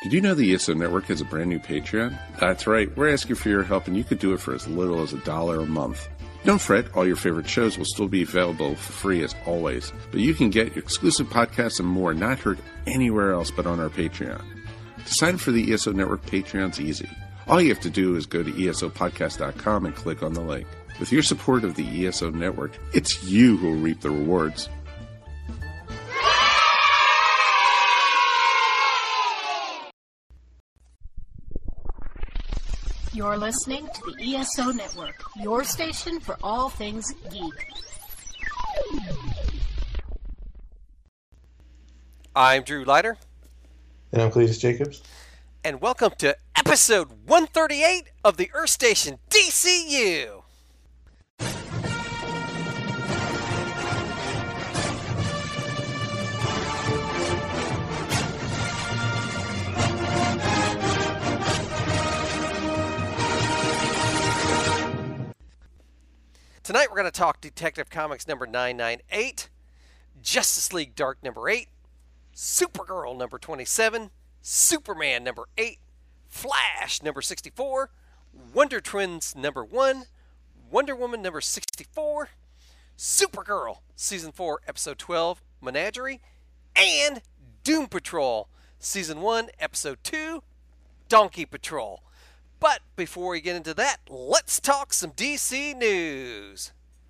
Did you know the ESO Network has a brand new Patreon? That's right, we're asking for your help and you could do it for as little as $1 a month. Don't fret, all your favorite shows will still be available for free as always, but you can get exclusive podcasts and more not heard anywhere else but on our Patreon. To sign up for the ESO Network Patreon's easy. All you have to do is go to esopodcast.com and click on the link. With your support of the ESO Network, it's you who will reap the rewards. You're listening to the ESO Network, your station for all things geek. I'm Drew Leiter. And I'm Cletus Jacobs. And welcome to episode 138 of the Earth Station DCU. Tonight we're going to talk Detective Comics number 998, Justice League Dark number 8, Supergirl number 27, Superman number 8, Flash number 64, Wonder Twins number 1, Wonder Woman number 64, Supergirl Season 4 Episode 12, Menagerie, and Doom Patrol Season 1 Episode 2, Donkey Patrol. But before we get into that, let's talk some DC news.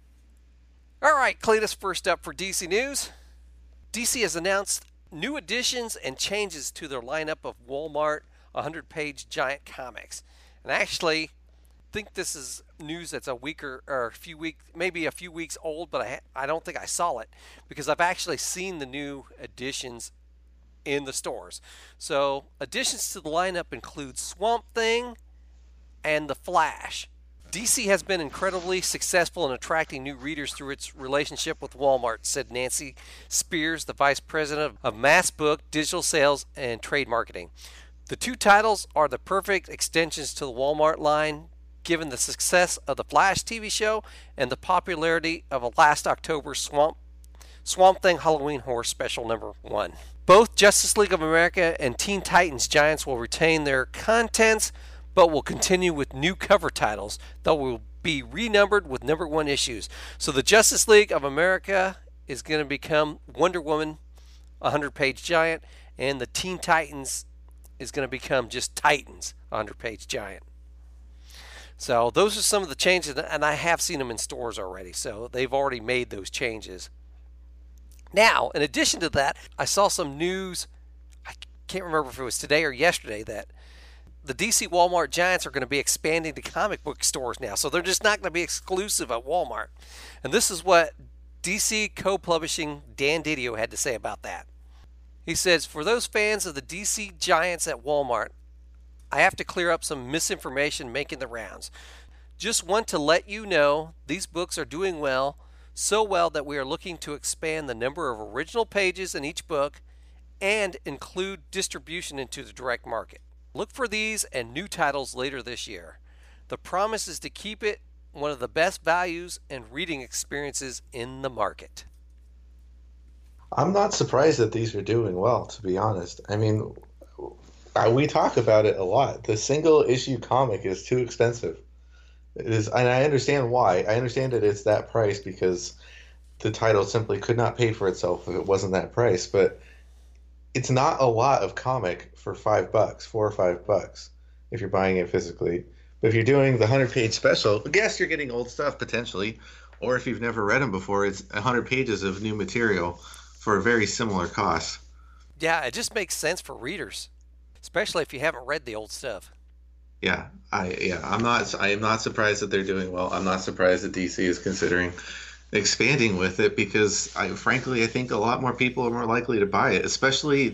All right, Cletus, first up for DC news. DC has announced new additions and changes to their lineup of Walmart 100-page giant comics. And I actually think this is news that's a few weeks old, but I don't think I saw it because I've actually seen the new additions in the stores. So additions to the lineup include Swamp Thing and The Flash. DC has been incredibly successful in attracting new readers through its relationship with Walmart, said Nancy Spears, the Vice President of Mass Book, Digital Sales, and Trade Marketing. The two titles are the perfect extensions to the Walmart line, given the success of the Flash TV show and the popularity of last October's Swamp Thing Halloween Horror Special number 1. Both Justice League of America and Teen Titans Giants will retain their contents, but will continue with new cover titles that will be renumbered with number 1 issues. So the Justice League of America is going to become Wonder Woman, 100-page giant, and the Teen Titans is going to become just Titans, 100-page giant. So those are some of the changes, and I have seen them in stores already, so they've already made those changes. Now, in addition to that, I saw some news, I can't remember if it was today or yesterday, that the DC Walmart Giants are going to be expanding to comic book stores now. So they're just not going to be exclusive at Walmart. And this is what DC co-publishing Dan Didio had to say about that. He says, for those fans of the DC Giants at Walmart, I have to clear up some misinformation making the rounds. Just want to let you know these books are doing well, so well that we are looking to expand the number of original pages in each book and include distribution into the direct market. Look for these and new titles later this year. The promise is to keep it one of the best values and reading experiences in the market. I'm not surprised that these are doing well, to be honest. I mean, we talk about it a lot. The single issue comic is too expensive. It is, and I understand why. I understand that it's that price because the title simply could not pay for itself if it wasn't that price, but it's not a lot of comic for $5, $4 or $5 if you're buying it physically. But if you're doing the 100-page special, yes, you're getting old stuff potentially. Or if you've never read them before, it's 100 pages of new material for a very similar cost. Yeah, it just makes sense for readers, especially if you haven't read the old stuff. Yeah, I am not surprised that they're doing well. I'm not surprised that DC is considering expanding with it because frankly I think a lot more people are more likely to buy it, especially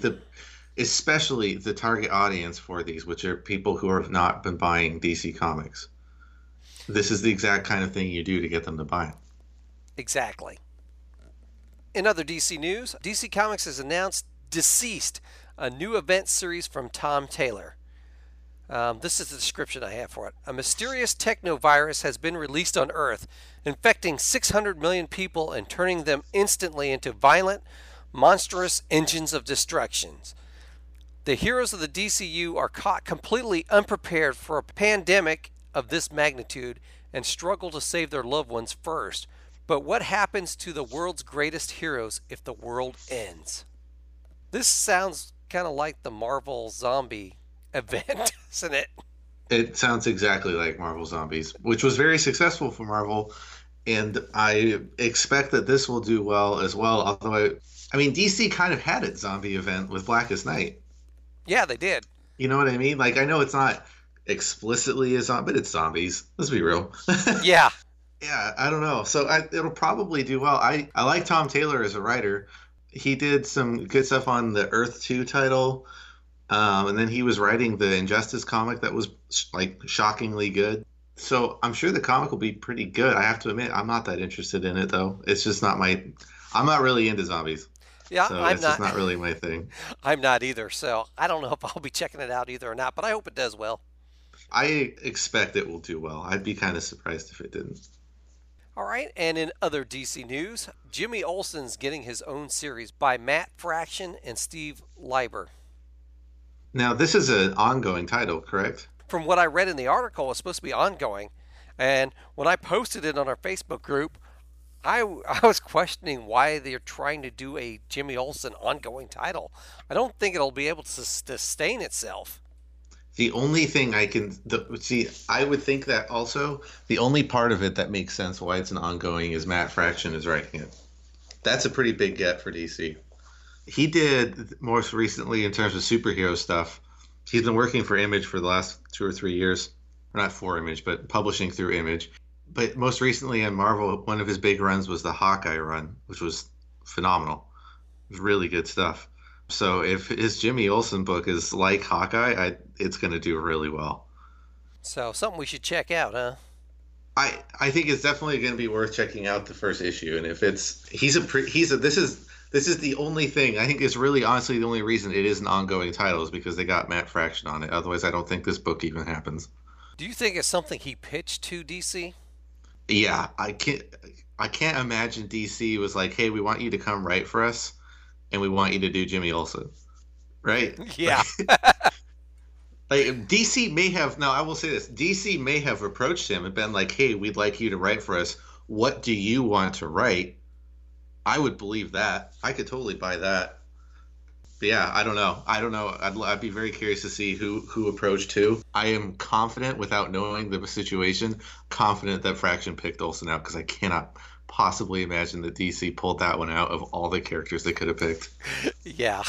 the target audience for these, which are people who have not been buying DC Comics. This is the exact kind of thing you do to get them to buy it. Exactly. In other DC news, DC Comics has announced Deceased, a new event series from Tom Taylor. This is the description I have for it. A mysterious technovirus has been released on Earth, infecting 600 million people and turning them instantly into violent, monstrous engines of destruction. The heroes of the DCU are caught completely unprepared for a pandemic of this magnitude and struggle to save their loved ones first. But what happens to the world's greatest heroes if the world ends? This sounds kind of like the Marvel Zombie event, doesn't it? It sounds exactly like Marvel Zombies, which was very successful for Marvel, and I expect that this will do well as well. Although, I mean, DC kind of had its zombie event with Blackest Night. Yeah, they did. You know what I mean? Like, I know it's not explicitly a zombie, but it's zombies. Let's be real. Yeah. Yeah, I don't know. So it'll probably do well. I like Tom Taylor as a writer. He did some good stuff on the Earth 2 title. And then he was writing the Injustice comic that was like shockingly good. So I'm sure the comic will be pretty good. I have to admit, I'm not that interested in it though. It's just not I'm not really into zombies. Yeah, so I'm it's not. just not really my thing. I'm not either. So I don't know if I'll be checking it out either or not, but I hope it does well. I expect it will do well. I'd be kind of surprised if it didn't. All right, and in other DC news, Jimmy Olsen's getting his own series by Matt Fraction and Steve Lieber. Now, this is an ongoing title, correct? From what I read in the article, it's supposed to be ongoing. And when I posted it on our Facebook group, I was questioning why they're trying to do a Jimmy Olsen ongoing title. I don't think it'll be able to sustain itself. The only thing I would think that also the only part of it that makes sense why it's an ongoing is Matt Fraction is writing it. That's a pretty big get for DC. He did most recently in terms of superhero stuff. He's been working for Image for the last 2 or 3 years. Or not for Image, but publishing through Image. But most recently in Marvel, one of his big runs was the Hawkeye run, which was phenomenal. It was really good stuff. So if his Jimmy Olsen book is like Hawkeye, it's going to do really well. So something we should check out, huh? I think it's definitely going to be worth checking out the first issue. And if this is the only thing, I think it's really honestly the only reason it is an ongoing title is because they got Matt Fraction on it. Otherwise, I don't think this book even happens. Do you think it's something he pitched to DC? Yeah, I can't imagine DC was like, hey, we want you to come write for us, and we want you to do Jimmy Olsen, right? Yeah. Like DC may have. Now, I will say this: DC may have approached him and been like, hey, we'd like you to write for us. What do you want to write? I would believe that. I could totally buy that. But yeah, I don't know. I'd be very curious to see who approached who. I am confident, without knowing the situation, confident that Fraction picked Olsen out because I cannot possibly imagine that DC pulled that one out of all the characters they could have picked. Yeah.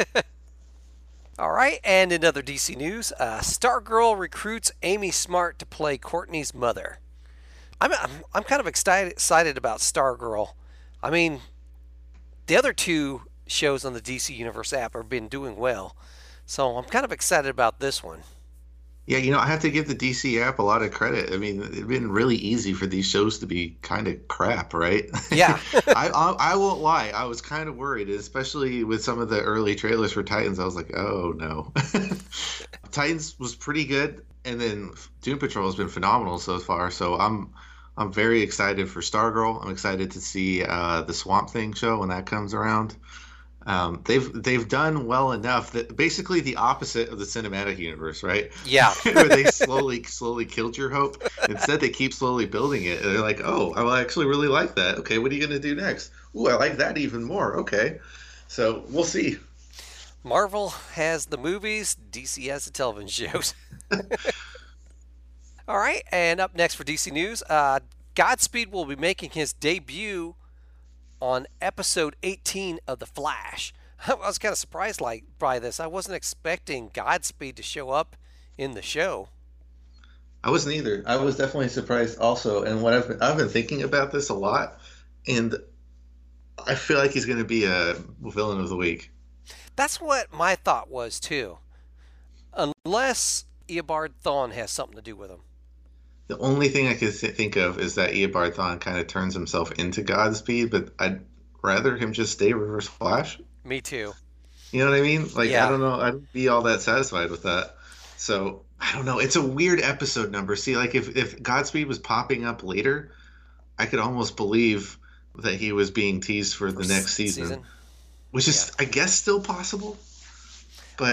All right, and in other DC news, Stargirl recruits Amy Smart to play Courtney's mother. I'm kind of excited about Stargirl. I mean, the other two shows on the DC Universe app have been doing well, so I'm kind of excited about this one. Yeah, I have to give the DC app a lot of credit. I mean, it's been really easy for these shows to be kind of crap, right? Yeah. I won't lie. I was kind of worried, especially with some of the early trailers for Titans. I was like, oh, no. Titans was pretty good, and then Doom Patrol has been phenomenal so far, so I'm very excited for Stargirl. I'm excited to see the Swamp Thing show when that comes around. They've done well enough that basically the opposite of the cinematic universe, right? Yeah. Where they slowly killed your hope. Instead, they keep slowly building it. And they're like, oh, I actually really like that. Okay, what are you going to do next? Ooh, I like that even more. Okay. So we'll see. Marvel has the movies, DC has the television shows. All right, and up next for DC News, Godspeed will be making his debut on episode 18 of The Flash. I was kind of surprised by this. I wasn't expecting Godspeed to show up in the show. I wasn't either. I was definitely surprised also. And what I've been thinking about this a lot, and I feel like he's going to be a villain of the week. That's what my thought was too. Unless Eobard Thawne has something to do with him. The only thing I could think of is that Eobard Thawne kind of turns himself into Godspeed, but I'd rather him just stay Reverse Flash. Me too. You know what I mean? Like, yeah. I don't know. I'd be all that satisfied with that. So, I don't know. It's a weird episode number. See, like, if Godspeed was popping up later, I could almost believe that he was being teased for the next season. Which is, I guess, still possible. But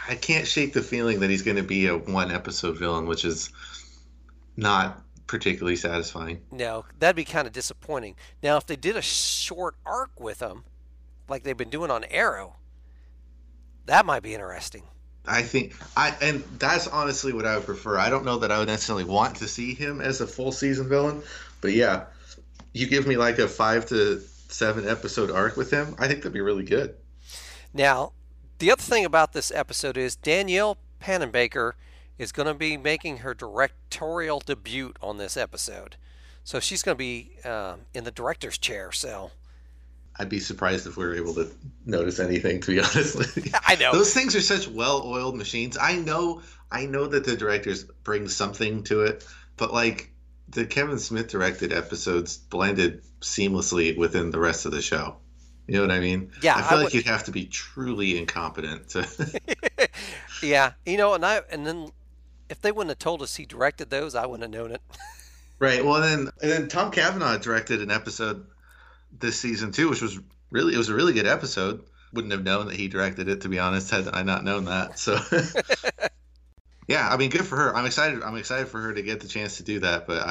I can't shake the feeling that he's going to be a one episode villain, which is not particularly satisfying. No, that'd be kind of disappointing. Now, if they did a short arc with him, like they've been doing on Arrow, that might be interesting. And that's honestly what I would prefer. I don't know that I would necessarily want to see him as a full season villain, but yeah, you give me like a 5 to 7 episode arc with him, I think that'd be really good. Now, the other thing about this episode is Danielle Panabaker is going to be making her directorial debut on this episode. So she's going to be in the director's chair, so... I'd be surprised if we were able to notice anything, to be honest with you. I know. Those things are such well-oiled machines. I know that the directors bring something to it, but like the Kevin Smith directed episodes blended seamlessly within the rest of the show. You know what I mean? Yeah. I feel like you'd have to be truly incompetent to. Yeah. And then if they wouldn't have told us he directed those, I wouldn't have known it. Right. Well, and then Tom Cavanaugh directed an episode this season too, which was it was a really good episode. Wouldn't have known that he directed it, to be honest, had I not known that. So yeah, I mean, good for her. I'm excited for her to get the chance to do that, but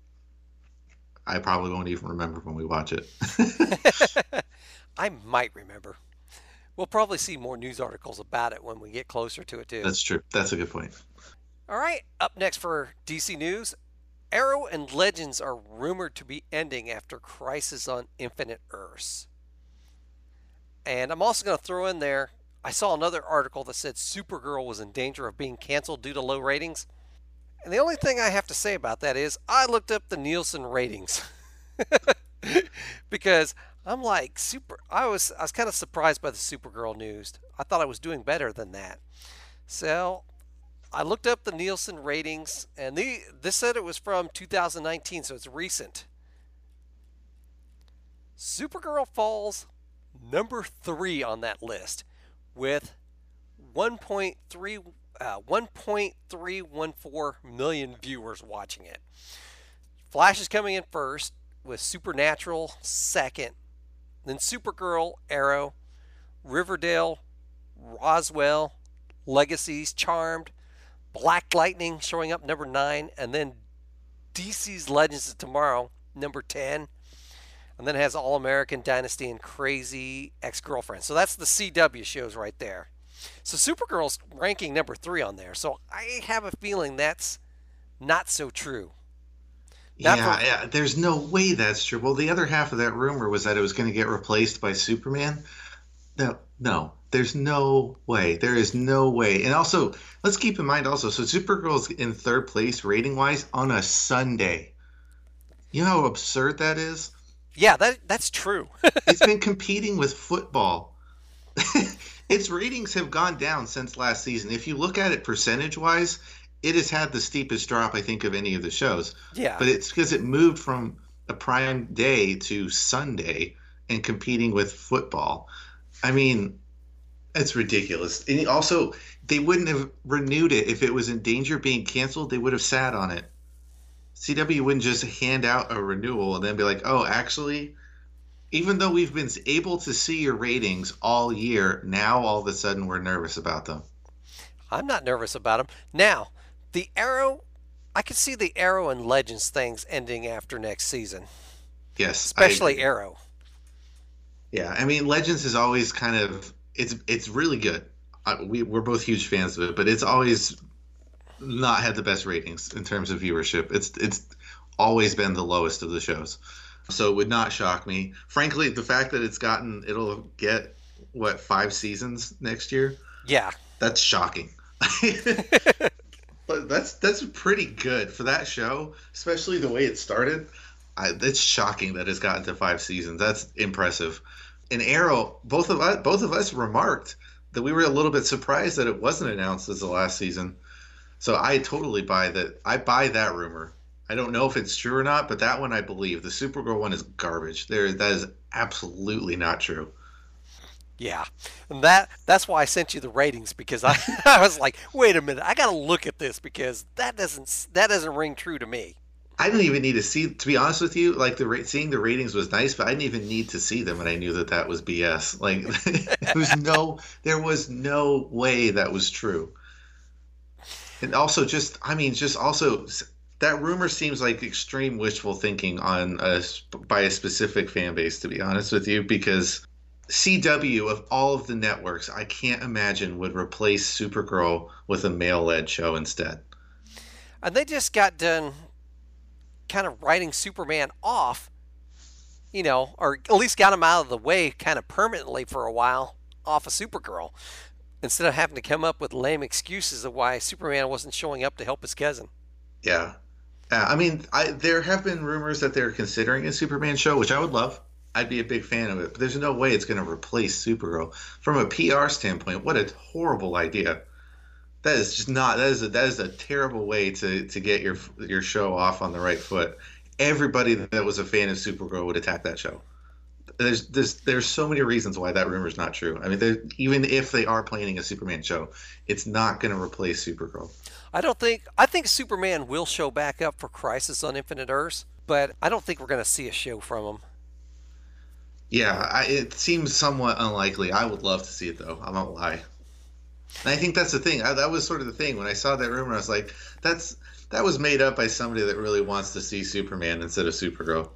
I probably won't even remember when we watch it. I might remember. We'll probably see more news articles about it when we get closer to it too. That's true. That's a good point. All right, up next for DC News. Arrow and Legends are rumored to be ending after Crisis on Infinite Earths. And I'm also going to throw in there, I saw another article that said Supergirl was in danger of being canceled due to low ratings. And the only thing I have to say about that is I looked up the Nielsen ratings. Because I'm like, I was kind of surprised by the Supergirl news. I thought I was doing better than that. So I looked up the Nielsen ratings, and this said it was from 2019, so it's recent. Supergirl falls number 3 on that list with 1.314 million viewers watching it. Flash is coming in first with Supernatural second, then Supergirl, Arrow, Riverdale, Roswell, Legacies, Charmed, Black Lightning showing up number 9, and then DC's Legends of Tomorrow, number 10. And then it has All American, Dynasty, and Crazy Ex-Girlfriend. So that's the CW shows right there. So Supergirl's ranking number 3 on there. So I have a feeling that's not so true. Yeah, there's no way that's true. Well, the other half of that rumor was that it was going to get replaced by Superman. No, there's no way. There is no way. And also, let's keep in mind also, so Supergirl's in 3rd place rating-wise on a Sunday. You know how absurd that is? Yeah, that's true. It's been competing with football. Its ratings have gone down since last season. If you look at it percentage-wise, it has had the steepest drop, I think, of any of the shows. Yeah. But it's because it moved from a prime day to Sunday and competing with football. I mean, it's ridiculous. And also, they wouldn't have renewed it if it was in danger of being canceled. They would have sat on it. CW wouldn't just hand out a renewal and then be like, oh, actually, even though we've been able to see your ratings all year, now all of a sudden we're nervous about them. I'm not nervous about them. Now, the Arrow, I could see the Arrow and Legends things ending after next season. Yes. Especially Arrow. Yeah, I mean, Legends is always kind of it's really good. We're both huge fans of it, but it's always not had the best ratings in terms of viewership. It's always been the lowest of the shows, so it would not shock me. Frankly, the fact that it'll get 5 seasons next year. Yeah, that's shocking. But that's pretty good for that show, especially the way it started. It's shocking that it's gotten to 5 seasons. That's impressive. And Arrow, both of us remarked that we were a little bit surprised that it wasn't announced as the last season. So I totally buy that. I buy that rumor. I don't know if it's true or not, but that one I believe. The Supergirl one is garbage. That is absolutely not true. Yeah, and that's why I sent you the ratings, because I was like, wait a minute, I got to look at this because that doesn't ring true to me. I didn't even need to see. To be honest with you, like seeing the ratings was nice, but I didn't even need to see them, and I knew that was BS. Like there was no way that was true. And also, that rumor seems like extreme wishful thinking by a specific fan base. To be honest with you, because CW of all of the networks, I can't imagine would replace Supergirl with a male-led show instead. And they just got done kind of writing Superman off, or at least got him out of the way kind of permanently for a while off of Supergirl, instead of having to come up with lame excuses of why Superman wasn't showing up to help his cousin. Yeah. I mean, there have been rumors that they're considering a Superman show, which I would love. I'd be a big fan of it, but there's no way it's going to replace Supergirl. From a PR standpoint, what a horrible idea. That is just not. That is a terrible way to get your show off on the right foot. Everybody that was a fan of Supergirl would attack that show. There's so many reasons why that rumor is not true. I mean, even if they are planning a Superman show, it's not going to replace Supergirl. I think Superman will show back up for Crisis on Infinite Earths, but I don't think we're going to see a show from him. Yeah, it seems somewhat unlikely. I would love to see it, though. I won't lie. And I think that's the thing. That was sort of the thing. When I saw that rumor, I was like, that was made up by somebody that really wants to see Superman instead of Supergirl.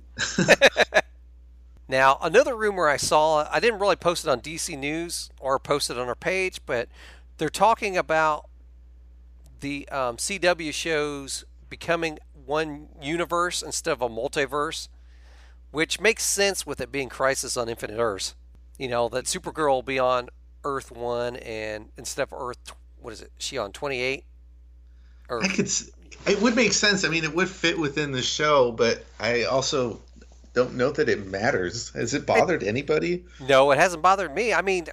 Now, another rumor I saw, I didn't really post it on DC News or post it on our page, but they're talking about the CW shows becoming one universe instead of a multiverse, which makes sense with it being Crisis on Infinite Earths. That Supergirl will be on Earth 1 and instead of Earth, what is it? Is she on 28? It would make sense. I mean, it would fit within the show, but I also don't know that it matters. Has it bothered anybody? No, it hasn't bothered me. I mean,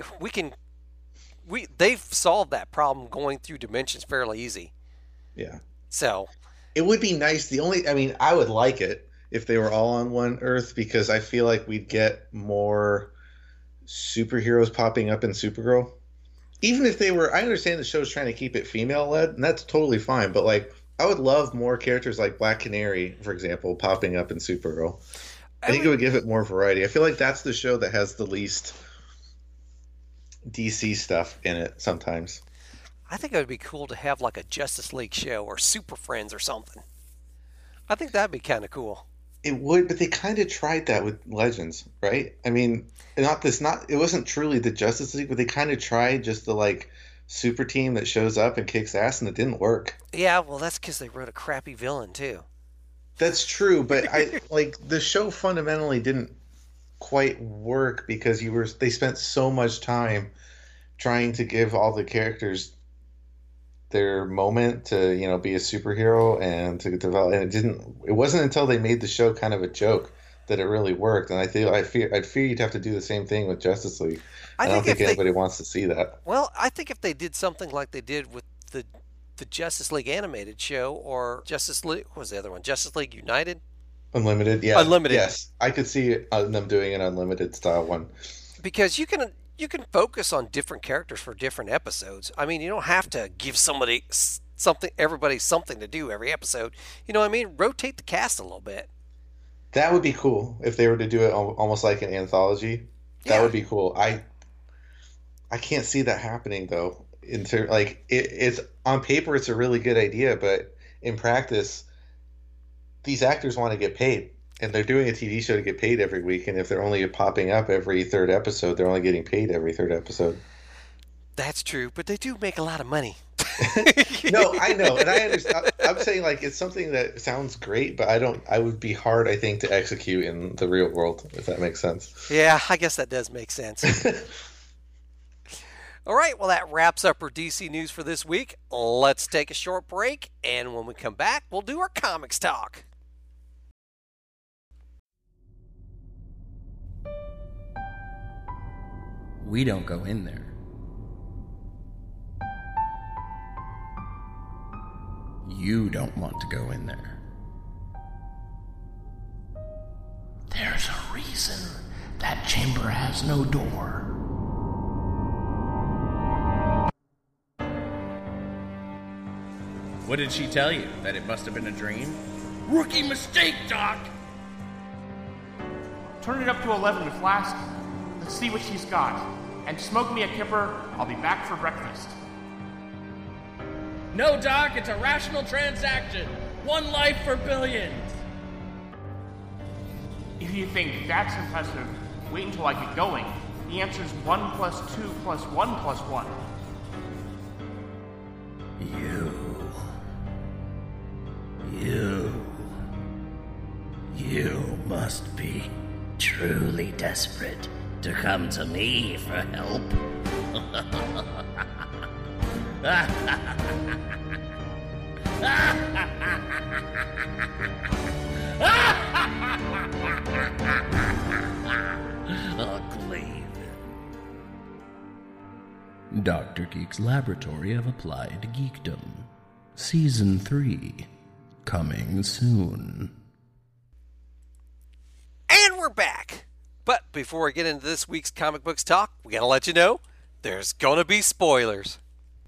they've solved that problem going through dimensions fairly easy. Yeah. So it would be nice. I would like it if they were all on one Earth, because I feel like we'd get more superheroes popping up in Supergirl. Even if they were, I understand the show's trying to keep it female-led, and that's totally fine, but I would love more characters like Black Canary, for example, popping up in Supergirl. I think it would give it more variety. I feel like that's the show that has the least DC stuff in it sometimes. I think it would be cool to have like a Justice League show or Super Friends or something. I think that'd be kind of cool. It would, but they kind of tried that with Legends, right? I mean, it wasn't truly the Justice League, but they kind of tried just the super team that shows up and kicks ass, and it didn't work. Yeah, well, that's because they wrote a crappy villain too. That's true, but the show fundamentally didn't quite work because they spent so much time trying to give all the characters their moment to be a superhero and to develop, and it wasn't until they made the show kind of a joke that it really worked. And I'd fear you'd have to do the same thing with Justice League. I don't think anybody wants to see that. Well, I think if they did something like they did with the Justice League animated show, or Justice League, what was the other one? Justice League United? Unlimited, yeah. Unlimited. Yes. I could see them doing an Unlimited style one. Because you can focus on different characters for different episodes. I mean, you don't have to give everybody something to do every episode. You know what I mean? Rotate the cast a little bit. That would be cool if they were to do it almost like an anthology. That would be cool. I can't see that happening though. It's on paper, it's a really good idea, but in practice, these actors want to get paid, and they're doing a TV show to get paid every week. And if they're only popping up every third episode, they're only getting paid every third episode. That's true, but they do make a lot of money. No, I know, and I understand. I'm saying it's something that sounds great, but I would be hard, I think, to execute in the real world, if that makes sense. Yeah, I guess that does make sense. All right, well, that wraps up our DC news for this week. Let's take a short break, and when we come back, we'll do our comics talk. We don't go in there. You don't want to go in there. There's a reason that chamber has no door. What did she tell you? That it must have been a dream? Rookie mistake, Doc! Turn it up to 11 with Flask. Let's see what she's got. And smoke me a kipper. I'll be back for breakfast. No, Doc, it's a rational transaction. One life for billions. If you think that's impressive, wait until I get going. The answer's 1 plus 2 plus 1 plus 1. You must be truly desperate to come to me for help. Ugly. Dr. Geek's Laboratory of Applied Geekdom. Season 3. Coming soon. And we're back. But before we get into this week's comic books talk, we gotta let you know there's gonna be spoilers.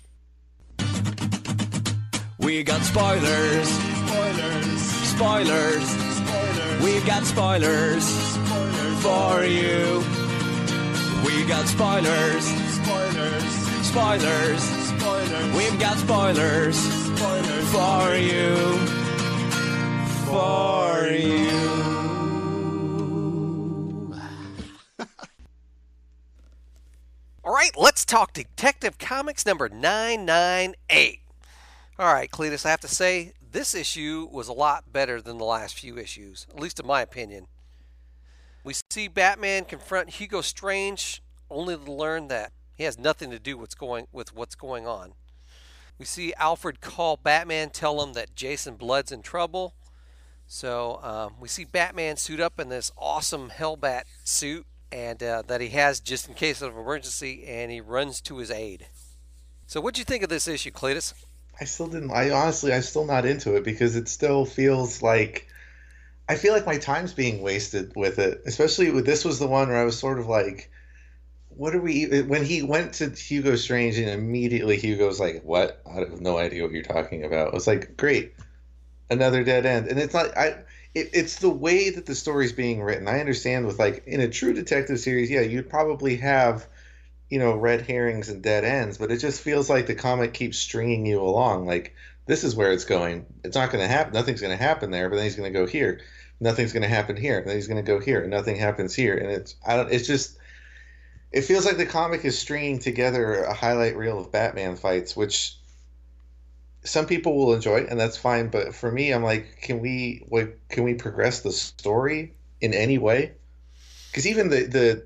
We got spoilers. Spoilers. We've got spoilers. For you. We got spoilers. Spoilers. We've got spoilers. For you. For you. All right, let's talk Detective Comics number 998. All right, Cletus, I have to say, this issue was a lot better than the last few issues, at least in my opinion. We see Batman confront Hugo Strange, only to learn that he has nothing to do with what's going on. We see Alfred call Batman, tell him that Jason Blood's in trouble. So we see Batman suit up in this awesome Hellbat suit, and that he has just in case of emergency, and he runs to his aid. So what'd you think of this issue, Cletus? I'm still not into it because it still feels like, I feel like my time's being wasted with it. Especially with this was the one where I was sort of like, what are we, when he went to Hugo Strange and immediately Hugo's like, what? I have no idea what you're talking about. I was like, great, another dead end. And it's not, it's the way that the story's being written. I understand with like, in a true detective series, yeah, you'd probably have, red herrings and dead ends, but it just feels like the comic keeps stringing you along. Like, this is where it's going. It's not going to happen. Nothing's going to happen there, but then he's going to go here. Nothing's going to happen here. And then he's going to go here. And nothing happens here. And it feels like the comic is stringing together a highlight reel of Batman fights, which some people will enjoy, and that's fine. But for me, I'm like, can we progress the story in any way? Because even the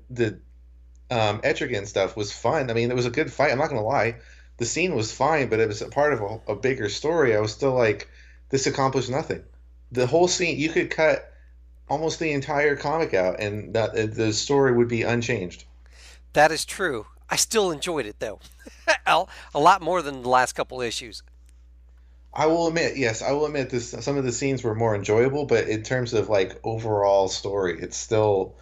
Etrigan stuff was fun. I mean, it was a good fight. I'm not going to lie. The scene was fine, but it was a part of a bigger story. I was still like, this accomplished nothing. The whole scene, you could cut almost the entire comic out, and the story would be unchanged. That is true. I still enjoyed it, though. A lot more than the last couple issues. I will admit this. Some of the scenes were more enjoyable, but in terms of like overall story, it's still,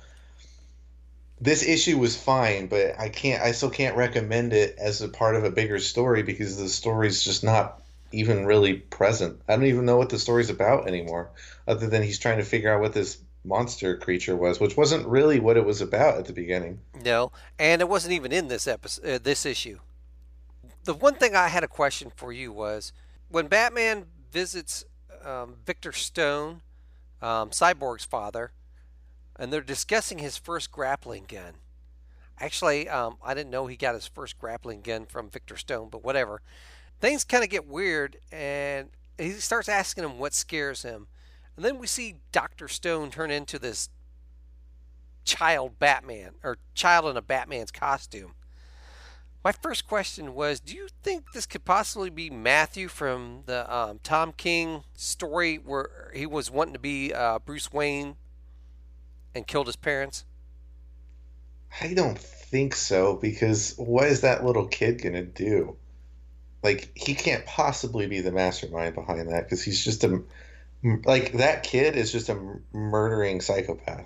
this issue was fine, but I still can't recommend it as a part of a bigger story because the story's just not even really present. I don't even know what the story's about anymore, other than he's trying to figure out what this monster creature was, which wasn't really what it was about at the beginning. No, and it wasn't even in this episode, this issue. The one thing I had a question for you was, when Batman visits Victor Stone, Cyborg's father, and they're discussing his first grappling gun. Actually, I didn't know he got his first grappling gun from Victor Stone, but whatever. Things kind of get weird, and he starts asking him what scares him. And then we see Dr. Stone turn into this child Batman, or child in a Batman's costume. My first question was, do you think this could possibly be Matthew from the Tom King story where he was wanting to be Bruce Wayne and killed his parents? I don't think so, because what is that little kid going to do? Like, he can't possibly be the mastermind behind that, because he's just that kid is just a murdering psychopath.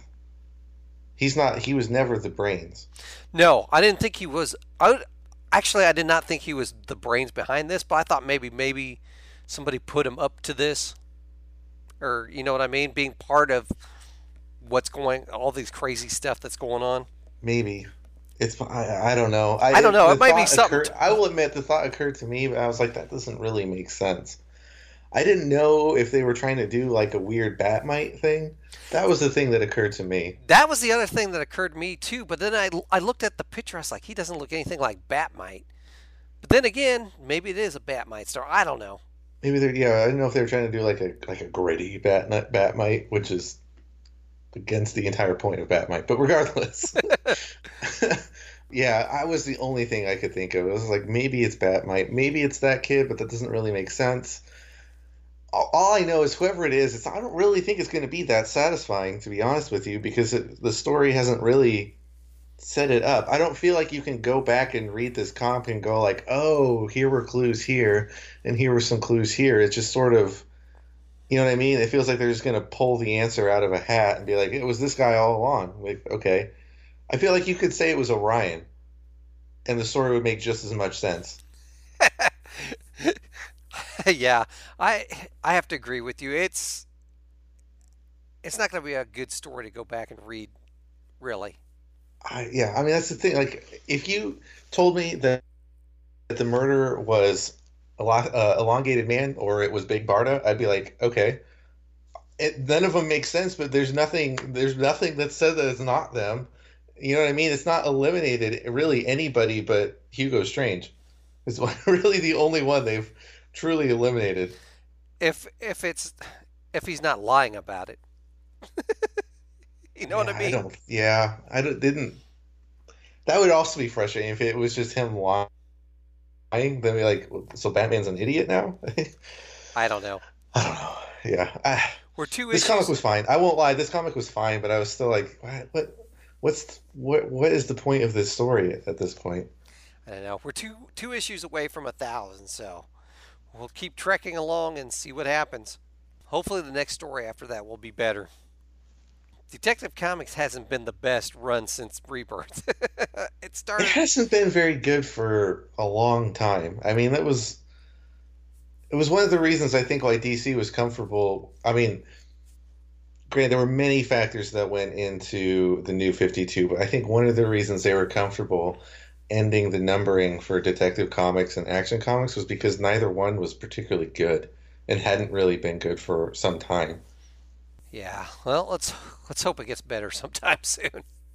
He was never the brains. No, I didn't think he was. Actually, I did not think he was the brains behind this, but I thought maybe somebody put him up to this. or you know what I mean, being part of all these crazy stuff that's going on. Maybe. I don't know. I don't know. It might be something. I will admit the thought occurred to me, but I was like, that doesn't really make sense. I didn't know if they were trying to do like a weird Batmite thing. That was the thing that occurred to me. That was the other thing that occurred to me too. But then I looked at the picture. I was like, he doesn't look anything like Batmite. But then again, maybe it is a Batmite star. I don't know. Maybe they're I don't know if they were trying to do like a gritty Batmite, which is against the entire point of Batmite. But regardless, yeah, I was the only thing I could think of. It was like maybe it's Batmite, maybe it's that kid, but that doesn't really make sense. All I know is whoever it is, I don't really think it's going to be that satisfying, to be honest with you, because the story hasn't really set it up. I don't feel like you can go back and read this comic and go like, oh, here were clues here, and here were some clues here. It's just sort of, you know what I mean? It feels like they're just going to pull the answer out of a hat and be like, it was this guy all along. Like, okay. I feel like you could say it was Orion, and the story would make just as much sense. Yeah, I have to agree with you. It's not going to be a good story to go back and read, really. Yeah, I mean, that's the thing. Like, if you told me that the murder was Elongated Man or it was Big Barda, I'd be like, okay. None of them make sense, but there's nothing that says that it's not them. You know what I mean? It's not eliminated really anybody but Hugo Strange. It's really the only one they've truly eliminated. If he's not lying about it. You know what I mean? I didn't. That would also be frustrating if it was just him lying. Then be like, so Batman's an idiot now? I don't know. Yeah. This comic was fine. I won't lie. This comic was fine, but I was still like, what is the point of this story at this point? I don't know. We're two issues away from 1,000, so we'll keep trekking along and see what happens. Hopefully the next story after that will be better. Detective Comics hasn't been the best run since Rebirth. It hasn't been very good for a long time. I mean, it was one of the reasons I think why DC was comfortable. I mean, granted, there were many factors that went into the New 52, but I think one of the reasons they were comfortable ending the numbering for Detective Comics and Action Comics was because neither one was particularly good and hadn't really been good for some time. Yeah, well, let's hope it gets better sometime soon.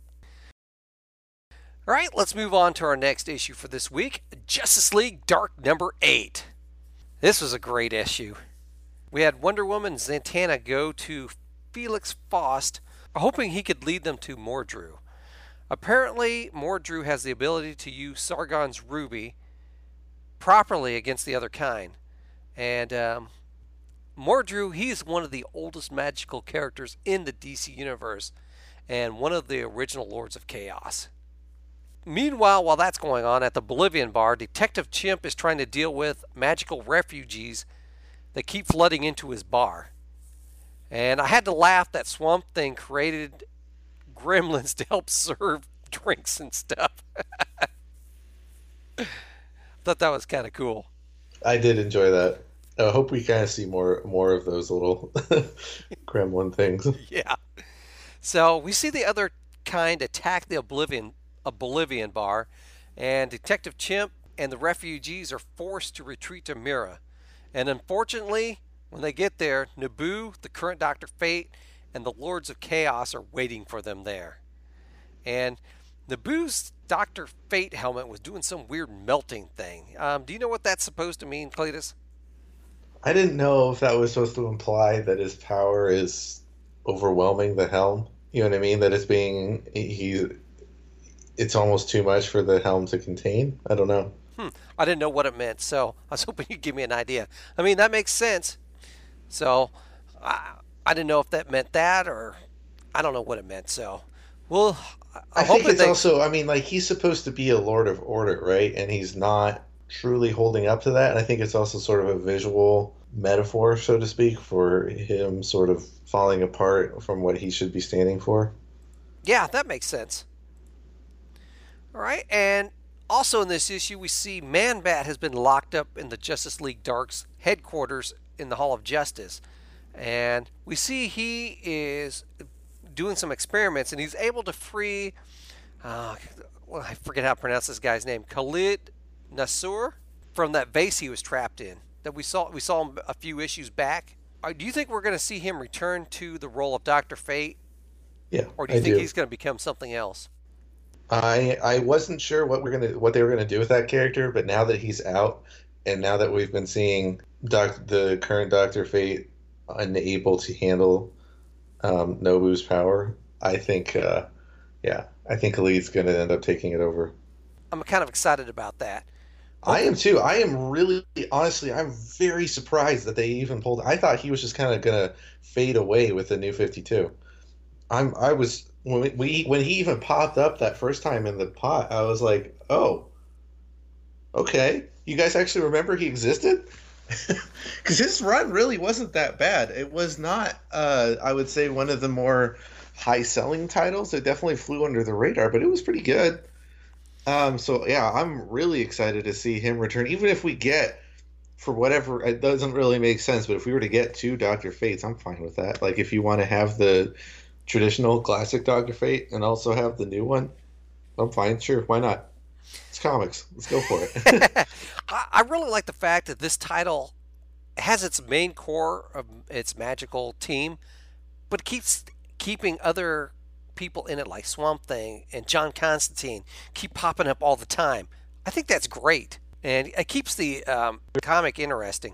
All right, let's move on to our next issue for this week, Justice League Dark number 8. This was a great issue. We had Wonder Woman and Zatanna go to Felix Faust, hoping he could lead them to Mordru. Apparently, Mordru has the ability to use Sargon's ruby properly against the other kind. And Mordru, he's one of the oldest magical characters in the DC Universe and one of the original Lords of Chaos. Meanwhile, while that's going on at the Bolivian bar, Detective Chimp is trying to deal with magical refugees that keep flooding into his bar. And I had to laugh that Swamp Thing created gremlins to help serve drinks and stuff. Thought that was kind of cool. I did enjoy that. I hope we kind of see more of those little gremlin things. Yeah. So we see the other kind attack the Bolivian bar, and Detective Chimp and the refugees are forced to retreat to Mira. And unfortunately, when they get there, Nabu, the current Dr. Fate, and the Lords of Chaos are waiting for them there. And Nabu's Dr. Fate helmet was doing some weird melting thing. Do you know what that's supposed to mean, Cletus? I didn't know if that was supposed to imply that his power is overwhelming the helm. You know what I mean? That it's almost too much for the helm to contain. I don't know. I didn't know what it meant, so I was hoping you'd give me an idea. I mean, that makes sense. So I didn't know if that meant that, or I don't know what it meant. So, well, I think it's also, I mean, like, he's supposed to be a Lord of Order, right? And he's not truly holding up to that. And I think it's also sort of a visual metaphor, so to speak, for him sort of falling apart from what he should be standing for. Yeah, that makes sense. All right, and also in this issue, we see Man-Bat has been locked up in the Justice League Dark's headquarters in the Hall of Justice. And we see he is doing some experiments, and he's able to free, I forget how to pronounce this guy's name, Khalid Nasur, from that vase he was trapped in. That we saw him a few issues back. Do you think we're going to see him return to the role of Dr. Fate? Yeah, or do you think he's going to become something else? I wasn't sure what they were gonna do with that character, but now that he's out, and now that we've been seeing the current Dr. Fate unable to handle Nobu's power, I think Khalid's gonna end up taking it over. I'm kind of excited about that. I am too. I am really, honestly, I'm very surprised that they even pulled. I thought he was just kind of gonna fade away with the New 52. I was. When he even popped up that first time in the pot, I was like, oh, okay. You guys actually remember he existed? Because his run really wasn't that bad. It was not, I would say, one of the more high-selling titles. It definitely flew under the radar, but it was pretty good. So, yeah, I'm really excited to see him return. Even if we get, for whatever, it doesn't really make sense, but if we were to get 2 Dr. Fates, I'm fine with that. Like, if you want to have the traditional classic Dr. Fate and also have the new one, I'm fine. Sure, why not? It's comics. Let's go for it. I really like the fact that this title has its main core of its magical team, but keeps keeping other people in it like Swamp Thing and John Constantine keep popping up all the time. I think that's great, and it keeps the comic interesting.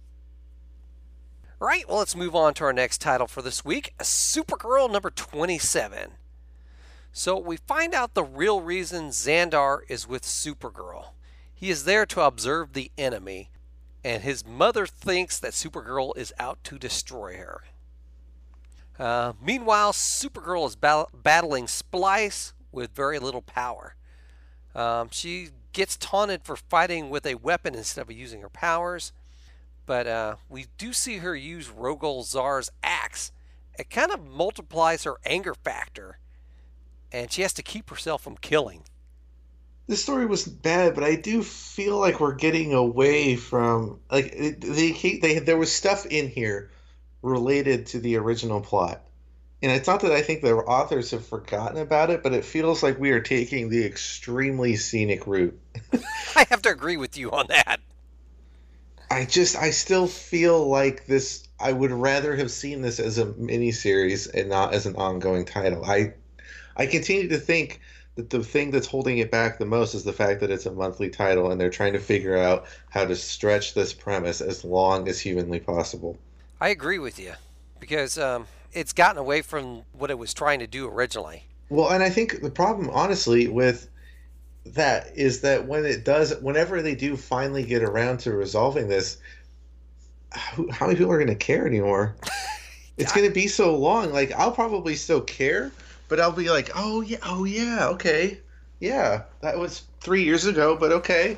All right, well, let's move on to our next title for this week, Supergirl number 27. So we find out the real reason Xandar is with Supergirl. He is there to observe the enemy, and his mother thinks that Supergirl is out to destroy her. Meanwhile, Supergirl is battling Splice with very little power. She gets taunted for fighting with a weapon instead of using her powers. But we do see her use Rogol Zar's axe. It kind of multiplies her anger factor, and she has to keep herself from killing. This story was bad, but I do feel like we're getting away from there was stuff in here related to the original plot, and it's not that I think the authors have forgotten about it, but it feels like we are taking the extremely scenic route. I have to agree with you on that. I still feel like this. I would rather have seen this as a miniseries and not as an ongoing title. I continue to think that the thing that's holding it back the most is the fact that it's a monthly title, and they're trying to figure out how to stretch this premise as long as humanly possible. I agree with you, because it's gotten away from what it was trying to do originally. Well, and I think the problem, honestly, with that is that whenever they do finally get around to resolving this, how many people are going to care anymore? It's going to be so long. Like, I'll probably still care, but I'll be like, oh yeah, okay. Yeah, that was 3 years ago, but okay.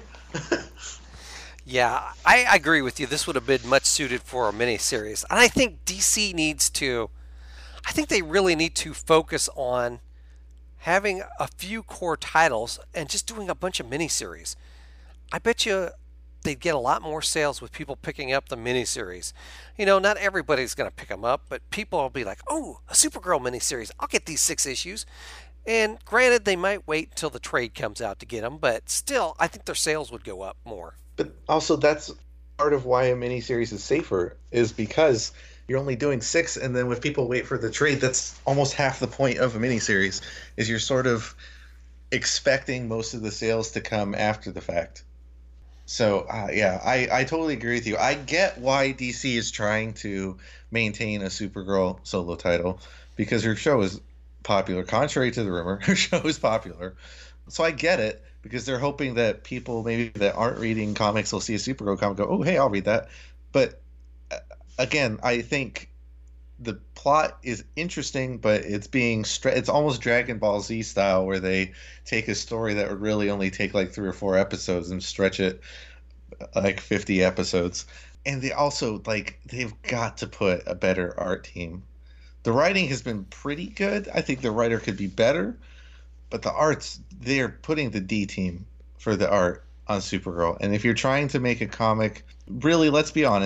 Yeah, I agree with you. This would have been much suited for a miniseries. And I think DC they really need to focus on having a few core titles and just doing a bunch of miniseries. I bet you they'd get a lot more sales with people picking up the miniseries. Not everybody's going to pick them up, but people will be like, oh, a Supergirl miniseries. I'll get these 6 issues. And granted, they might wait until the trade comes out to get them, but still, I think their sales would go up more. But also, that's part of why a miniseries is safer, is because you're only doing 6, and then if people wait for the trade, that's almost half the point of a miniseries, is you're sort of expecting most of the sales to come after the fact. So, I totally agree with you. I get why DC is trying to maintain a Supergirl solo title, because her show is popular. Contrary to the rumor, her show is popular. So I get it, because they're hoping that people maybe that aren't reading comics will see a Supergirl comic and go, oh, hey, I'll read that. But again, I think the plot is interesting, but it's being it's almost Dragon Ball Z style, where they take a story that would really only take like 3 or 4 episodes and stretch it like 50 episodes. And they also, they've got to put a better art team. The writing has been pretty good. I think the writer could be better, but the art's, they're putting the D team for the art on Supergirl. And if you're trying to make a comic, really, let's be honest,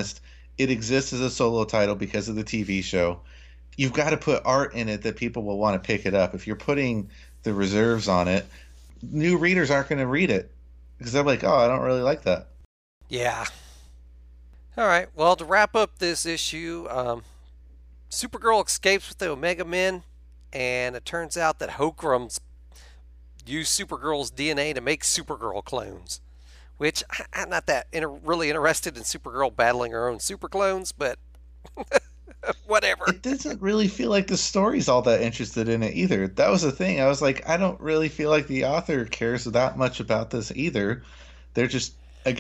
It exists as a solo title because of the TV show. You've got to put art in it that people will want to pick it up. If you're putting the reserves on it, new readers aren't going to read it because they're like, oh, I don't really like that. Yeah. All right. Well, to wrap up this issue, Supergirl escapes with the Omega Men, and it turns out that Hokrum's used Supergirl's DNA to make Supergirl clones. Which, I'm not that really interested in Supergirl battling her own super clones, but whatever. It doesn't really feel like the story's all that interested in it either. That was the thing. I was like, I don't really feel like the author cares that much about this either. They're just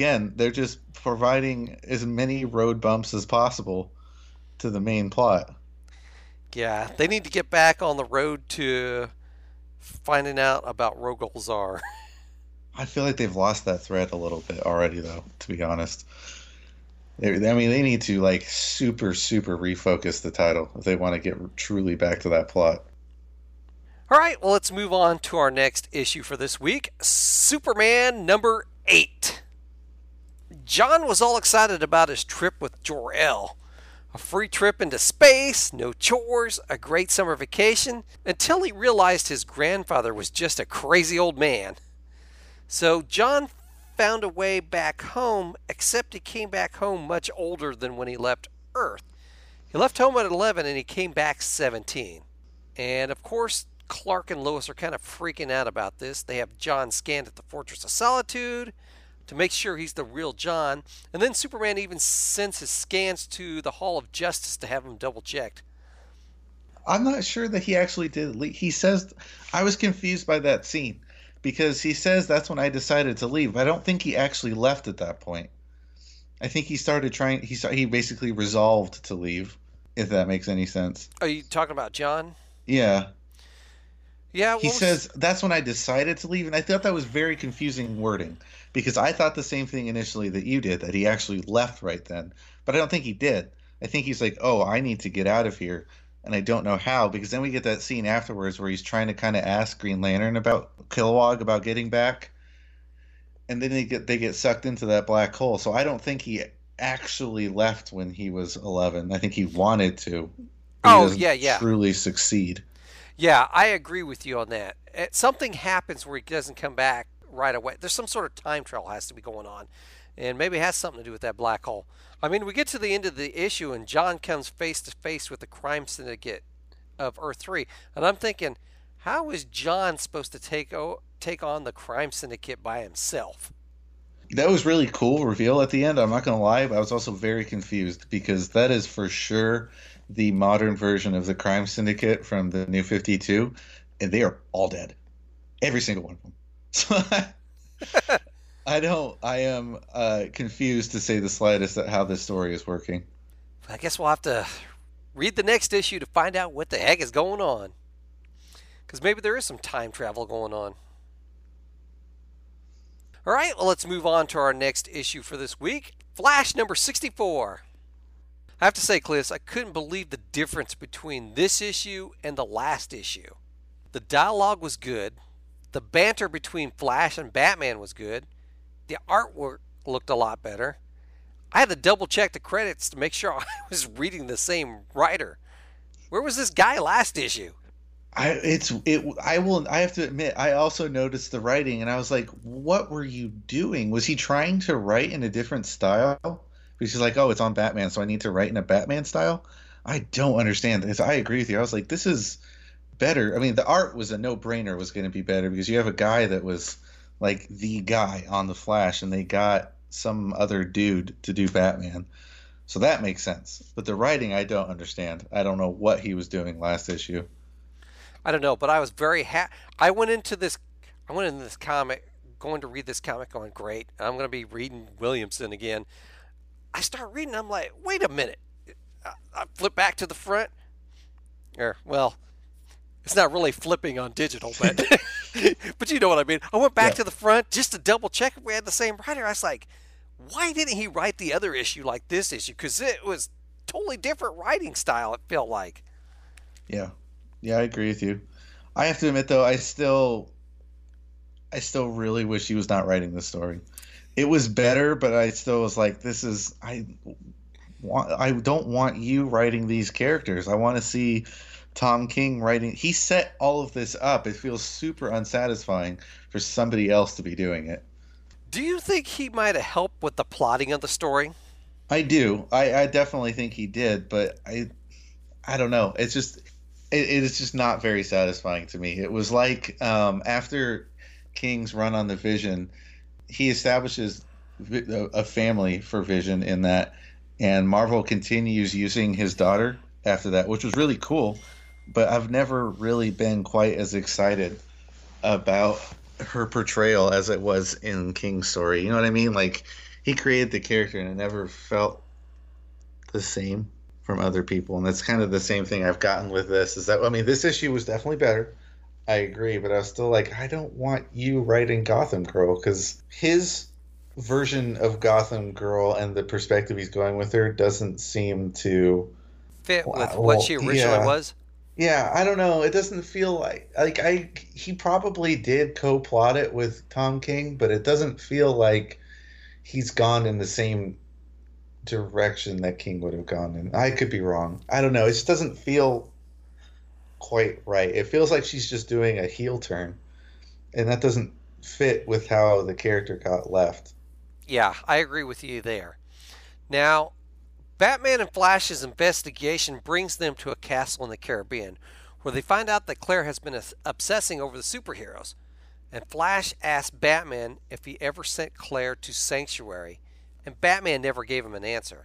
providing as many road bumps as possible to the main plot. Yeah, they need to get back on the road to finding out about Rogol Zar. I feel like they've lost that thread a little bit already, though, to be honest. They need to, like, super refocus the title if they want to get truly back to that plot. All right, well, let's move on to our next issue for this week. Superman number 8. John was all excited about his trip with Jor-El. A free trip into space, no chores, a great summer vacation, until he realized his grandfather was just a crazy old man. So John found a way back home, except he came back home much older than when he left Earth. He left home at 11 and he came back 17. And of course, Clark and Lois are kind of freaking out about this. They have John scanned at the Fortress of Solitude to make sure he's the real John. And then Superman even sends his scans to the Hall of Justice to have him double checked. I'm not sure that he actually did. He says, I was confused by that scene. Because he says that's when I decided to leave. I don't think he actually left at that point. I think he started trying. He basically resolved to leave, if that makes any sense. Are you talking about John? Yeah. Yeah. He says that's when I decided to leave, and I thought that was very confusing wording because I thought the same thing initially that you did, that he actually left right then, but I don't think he did. I think he's like, oh, I need to get out of here. And I don't know how, because then we get that scene afterwards where he's trying to kind of ask Green Lantern about Kilowog about getting back, and then they get sucked into that black hole. So I don't think he actually left when he was 11. I think he wanted to. Yeah. Truly succeed. Yeah, I agree with you on that. Something happens where he doesn't come back right away. There's some sort of time travel has to be going on, and maybe it has something to do with that black hole. I mean, we get to the end of the issue, and John comes face to face with the crime syndicate of Earth 3. And I'm thinking, how is John supposed to take on the crime syndicate by himself? That was really cool reveal at the end. I'm not going to lie, but I was also very confused because that is for sure the modern version of the crime syndicate from the New 52, and they are all dead. Every single one of them. So I am confused to say the slightest at how this story is working. I guess we'll have to read the next issue to find out what the heck is going on. Because maybe there is some time travel going on. All right, well, let's move on to our next issue for this week. Flash number 64. I have to say, Cletus, I couldn't believe the difference between this issue and the last issue. The dialogue was good. The banter between Flash and Batman was good. The artwork looked a lot better. I had to double check the credits to make sure I was reading the same writer. Where was this guy last issue? I have to admit, I also noticed the writing and I was like, what were you doing? Was he trying to write in a different style? Because he's like, oh, it's on Batman, so I need to write in a Batman style? I don't understand this. I agree with you. I was like, this is better. I mean, the art was a no-brainer was going to be better because you have a guy that was like the guy on the Flash and they got some other dude to do Batman. So that makes sense. But the writing, I don't understand. I don't know what he was doing last issue. I don't know, but I was very happy. I went into this comic, going to read this comic, going, great. I'm going to be reading Williamson again. I start reading, I'm like, wait a minute. I flip back to the front. Well, it's not really flipping on digital, but but you know what I mean. I went back to the front just to double check if we had the same writer. I was like, why didn't he write the other issue like this issue? Because it was totally different writing style, it felt like. Yeah, I agree with you. I have to admit, though, I still really wish he was not writing this story. It was better, but I still was like, don't want you writing these characters. I want to see Tom King writing. He set all of this up. It feels super unsatisfying for somebody else to be doing it. Do you think he might have helped with the plotting of the story? I do. I definitely think he did, but I don't know. It's just it is just not very satisfying to me. It was like after King's run on the Vision, he establishes a family for Vision in that, and Marvel continues using his daughter after that, which was really cool. But I've never really been quite as excited about her portrayal as it was in King's story. You know what I mean? Like, he created the character and it never felt the same from other people. And that's kind of the same thing I've gotten with this. Is that, I mean, this issue was definitely better. I agree, but I was still like, I don't want you writing Gotham Girl, because his version of Gotham Girl and the perspective he's going with her doesn't seem to fit with what she originally was. Yeah, I don't know. It doesn't feel like he probably did co-plot it with Tom King, but it doesn't feel like he's gone in the same direction that King would have gone in. I could be wrong. I don't know. It just doesn't feel quite right. It feels like she's just doing a heel turn, and that doesn't fit with how the character got left. Yeah, I agree with you there. Now, Batman and Flash's investigation brings them to a castle in the Caribbean, where they find out that Claire has been obsessing over the superheroes. And Flash asks Batman if he ever sent Claire to Sanctuary, and Batman never gave him an answer.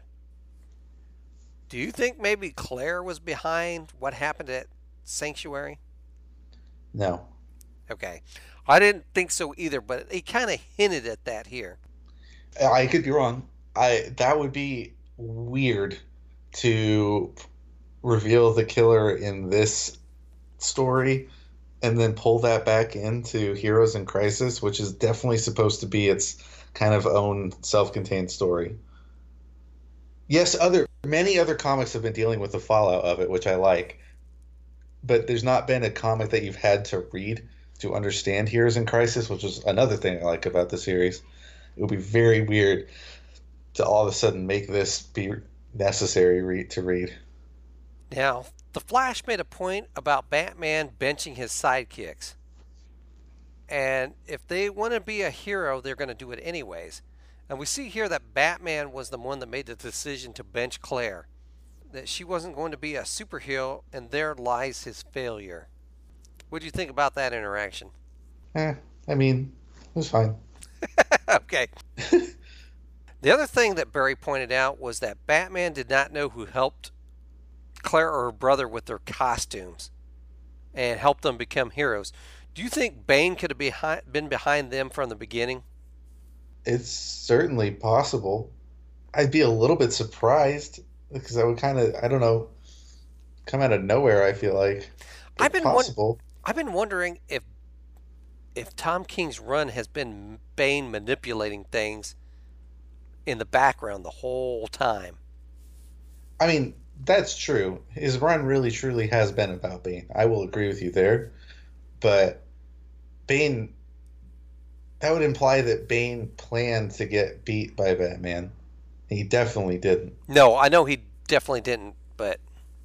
Do you think maybe Claire was behind what happened at Sanctuary? No. Okay. I didn't think so either, but he kind of hinted at that here. I could be wrong. That would be weird to reveal the killer in this story and then pull that back into Heroes in Crisis, which is definitely supposed to be its kind of own self-contained story. Yes, many other comics have been dealing with the fallout of it, which I like, but there's not been a comic that you've had to read to understand Heroes in Crisis, which is another thing I like about the series. It would be very weird to all of a sudden make this be necessary to read. Now, the Flash made a point about Batman benching his sidekicks. And if they want to be a hero, they're going to do it anyways. And we see here that Batman was the one that made the decision to bench Claire. That she wasn't going to be a superhero, and there lies his failure. What do you think about that interaction? I mean, it was fine. Okay. The other thing that Barry pointed out was that Batman did not know who helped Claire or her brother with their costumes and helped them become heroes. Do you think Bane could have been behind them from the beginning? It's certainly possible. I'd be a little bit surprised because that would kind of, I don't know, come out of nowhere, I feel like. I've been possible. I've been wondering if Tom King's run has been Bane manipulating things in the background the whole time. I mean, that's true. His run really truly has been about Bane. I will agree with you there. But Bane, that would imply that Bane planned to get beat by Batman. He definitely didn't. No, I know he definitely didn't, but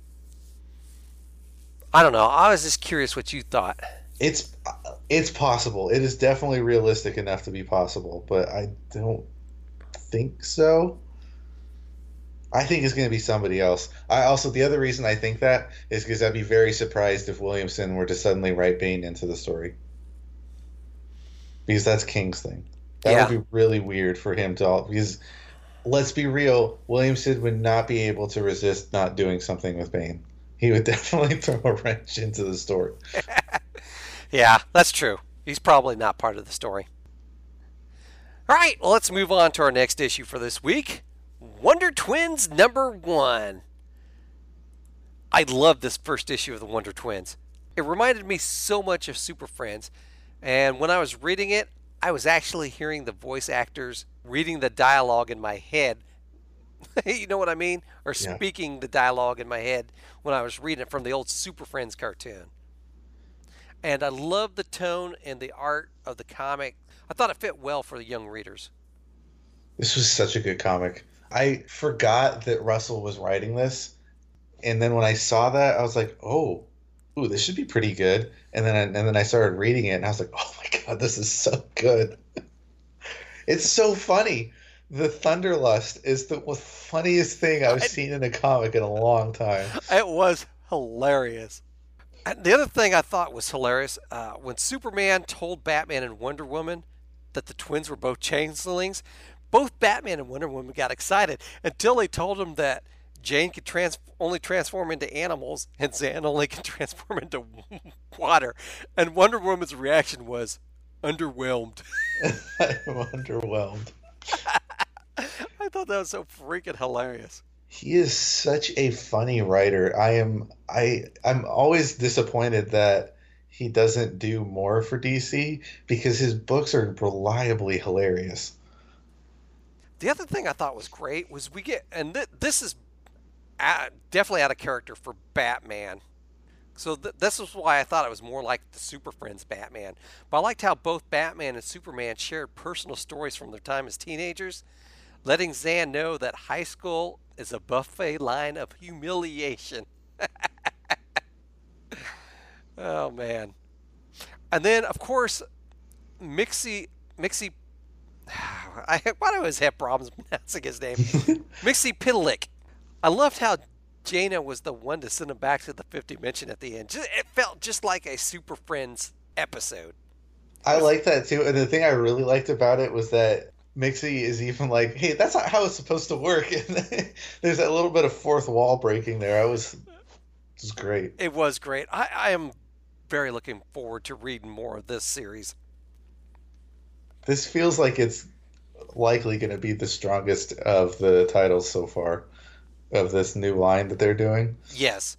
I don't know. I was just curious what you thought. It's possible. It is definitely realistic enough to be possible, but I don't think so. I think it's going to be somebody else. The other reason I think that is because I'd be very surprised if Williamson were to suddenly write Bane into the story. Because that's King's thing. That would be really weird for him to... Because, let's be real, Williamson would not be able to resist not doing something with Bane. He would definitely throw a wrench into the story. Yeah, that's true. He's probably not part of the story. All right, well, let's move on to our next issue for this week. Wonder Twins #1. I love this first issue of the Wonder Twins. It reminded me so much of Super Friends. And when I was reading it, I was actually hearing the voice actors reading the dialogue in my head. You know what I mean? Or speaking the dialogue in my head when I was reading it from the old Super Friends cartoon. And I love the tone and the art of the comic. I thought it fit well for the young readers. This was such a good comic. I forgot that Russell was writing this, and then when I saw that, I was like, "Oh, ooh, this should be pretty good." And then I started reading it, and I was like, "Oh my God, this is so good." It's so funny. The Thunderlust is the funniest thing I've seen in a comic in a long time. It was hilarious. And the other thing I thought was hilarious, when Superman told Batman and Wonder Woman that the twins were both changelings, both Batman and Wonder Woman got excited until they told him that Jane could only transform into animals and Zan only can transform into water. And Wonder Woman's reaction was underwhelmed. I'm underwhelmed. I thought that was so freaking hilarious. He is such a funny writer. I'm always disappointed that he doesn't do more for DC because his books are reliably hilarious. The other thing I thought was great was this is definitely out of character for Batman. So this is why I thought it was more like the Super Friends Batman. But I liked how both Batman and Superman shared personal stories from their time as teenagers, letting Zan know that high school is a buffet line of humiliation. Oh, man. And then, of course, Mixie, why do I always have problems pronouncing his name? Mxyzptlk. I loved how Jaina was the one to send him back to the Fifth Dimension at the end. It felt just like a Super Friends episode. I like that too. And the thing I really liked about it was that Mixie is even like, hey, that's not how it's supposed to work. And there's that little bit of fourth wall breaking there. It was great. It was great. I am very looking forward to reading more of this series. This feels like it's likely going to be the strongest of the titles so far of this new line that they're doing. Yes.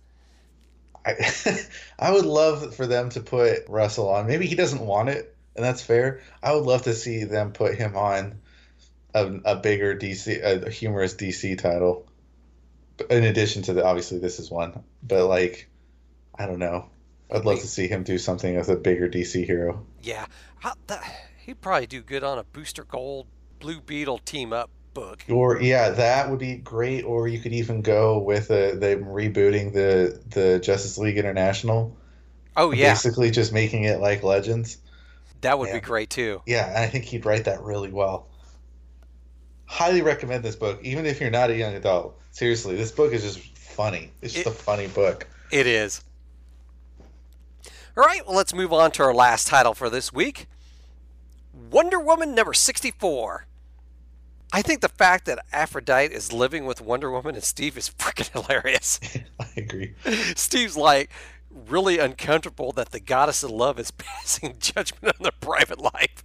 I would love for them to put Russell on. Maybe he doesn't want it, and that's fair. I would love to see them put him on a bigger DC, a humorous DC title. In addition to obviously this is one, but like, I don't know. I'd love to see him do something with a bigger DC hero. Yeah, he'd probably do good on a Booster Gold Blue Beetle team up book. Or yeah, that would be great. Or you could even go with them rebooting the Justice League International. Oh yeah, basically just making it like Legends. That would be great too. Yeah, and I think he'd write that really well. Highly recommend this book, even if you're not a young adult. Seriously, this book is just funny. It's just a funny book. It is. All right, well, let's move on to our last title for this week. Wonder Woman number 64. I think the fact that Aphrodite is living with Wonder Woman and Steve is freaking hilarious. I agree. Steve's like really uncomfortable that the goddess of love is passing judgment on their private life.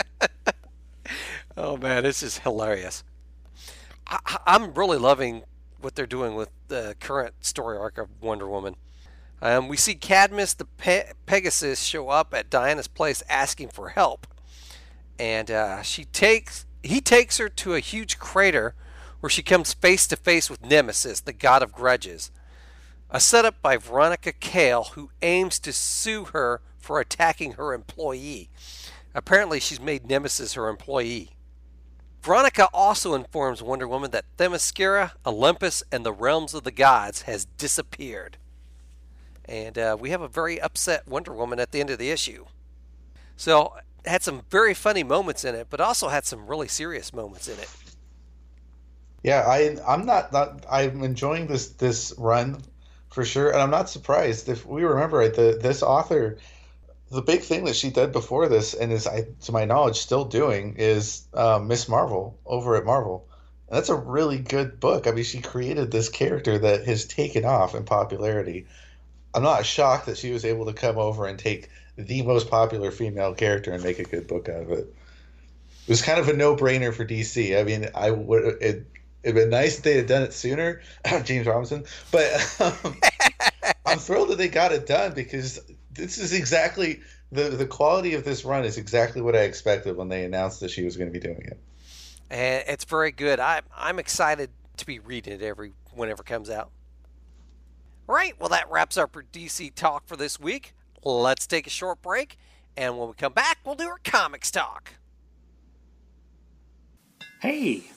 Oh man, it's just hilarious. I'm really loving what they're doing with the current story arc of Wonder Woman. We see Cadmus the Pegasus show up at Diana's place asking for help, and he takes her to a huge crater where she comes face to face with Nemesis, the god of grudges. A setup by Veronica Cale, who aims to sue her for attacking her employee. Apparently, she's made Nemesis her employee. Veronica also informs Wonder Woman that Themyscira, Olympus, and the realms of the gods has disappeared. And we have a very upset Wonder Woman at the end of the issue. So, it had some very funny moments in it, but also had some really serious moments in it. Yeah, I'm enjoying this run for sure, and I'm not surprised. If we remember, this author, the big thing that she did before this, and is, to my knowledge, still doing, is Miss Marvel over at Marvel. And that's a really good book. I mean, she created this character that has taken off in popularity. I'm not shocked that she was able to come over and take the most popular female character and make a good book out of it. It was kind of a no-brainer for DC. I mean, it'd been nice if they had done it sooner, James Robinson. But I'm thrilled that they got it done because this is exactly the quality of this run is exactly what I expected when they announced that she was going to be doing it. And it's very good. I'm excited to be reading it whenever it comes out. All right, well, that wraps up our DC talk for this week. Let's take a short break, and when we come back, we'll do our comics talk. Hey,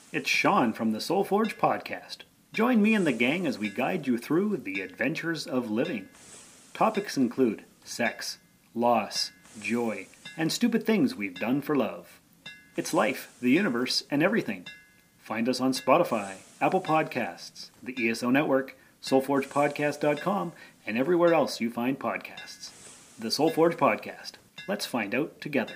It's Sean from the Soul Forge podcast. Join me and the gang as we guide you through the adventures of living. Topics include sex, loss, joy, and stupid things we've done for love. It's life, the universe, and everything. Find us on Spotify, Apple Podcasts, the ESO Network, soulforgepodcast.com, and everywhere else you find podcasts. The Soul Forge podcast. Let's find out together.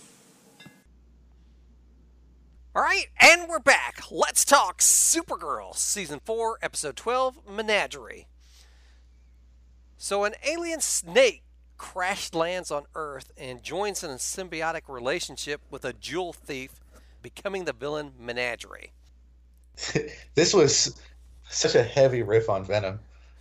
All right, and we're back. Let's talk Supergirl, Season 4, Episode 12, Menagerie. So an alien snake crash lands on Earth and joins in a symbiotic relationship with a jewel thief, becoming the villain Menagerie. This was such a heavy riff on Venom.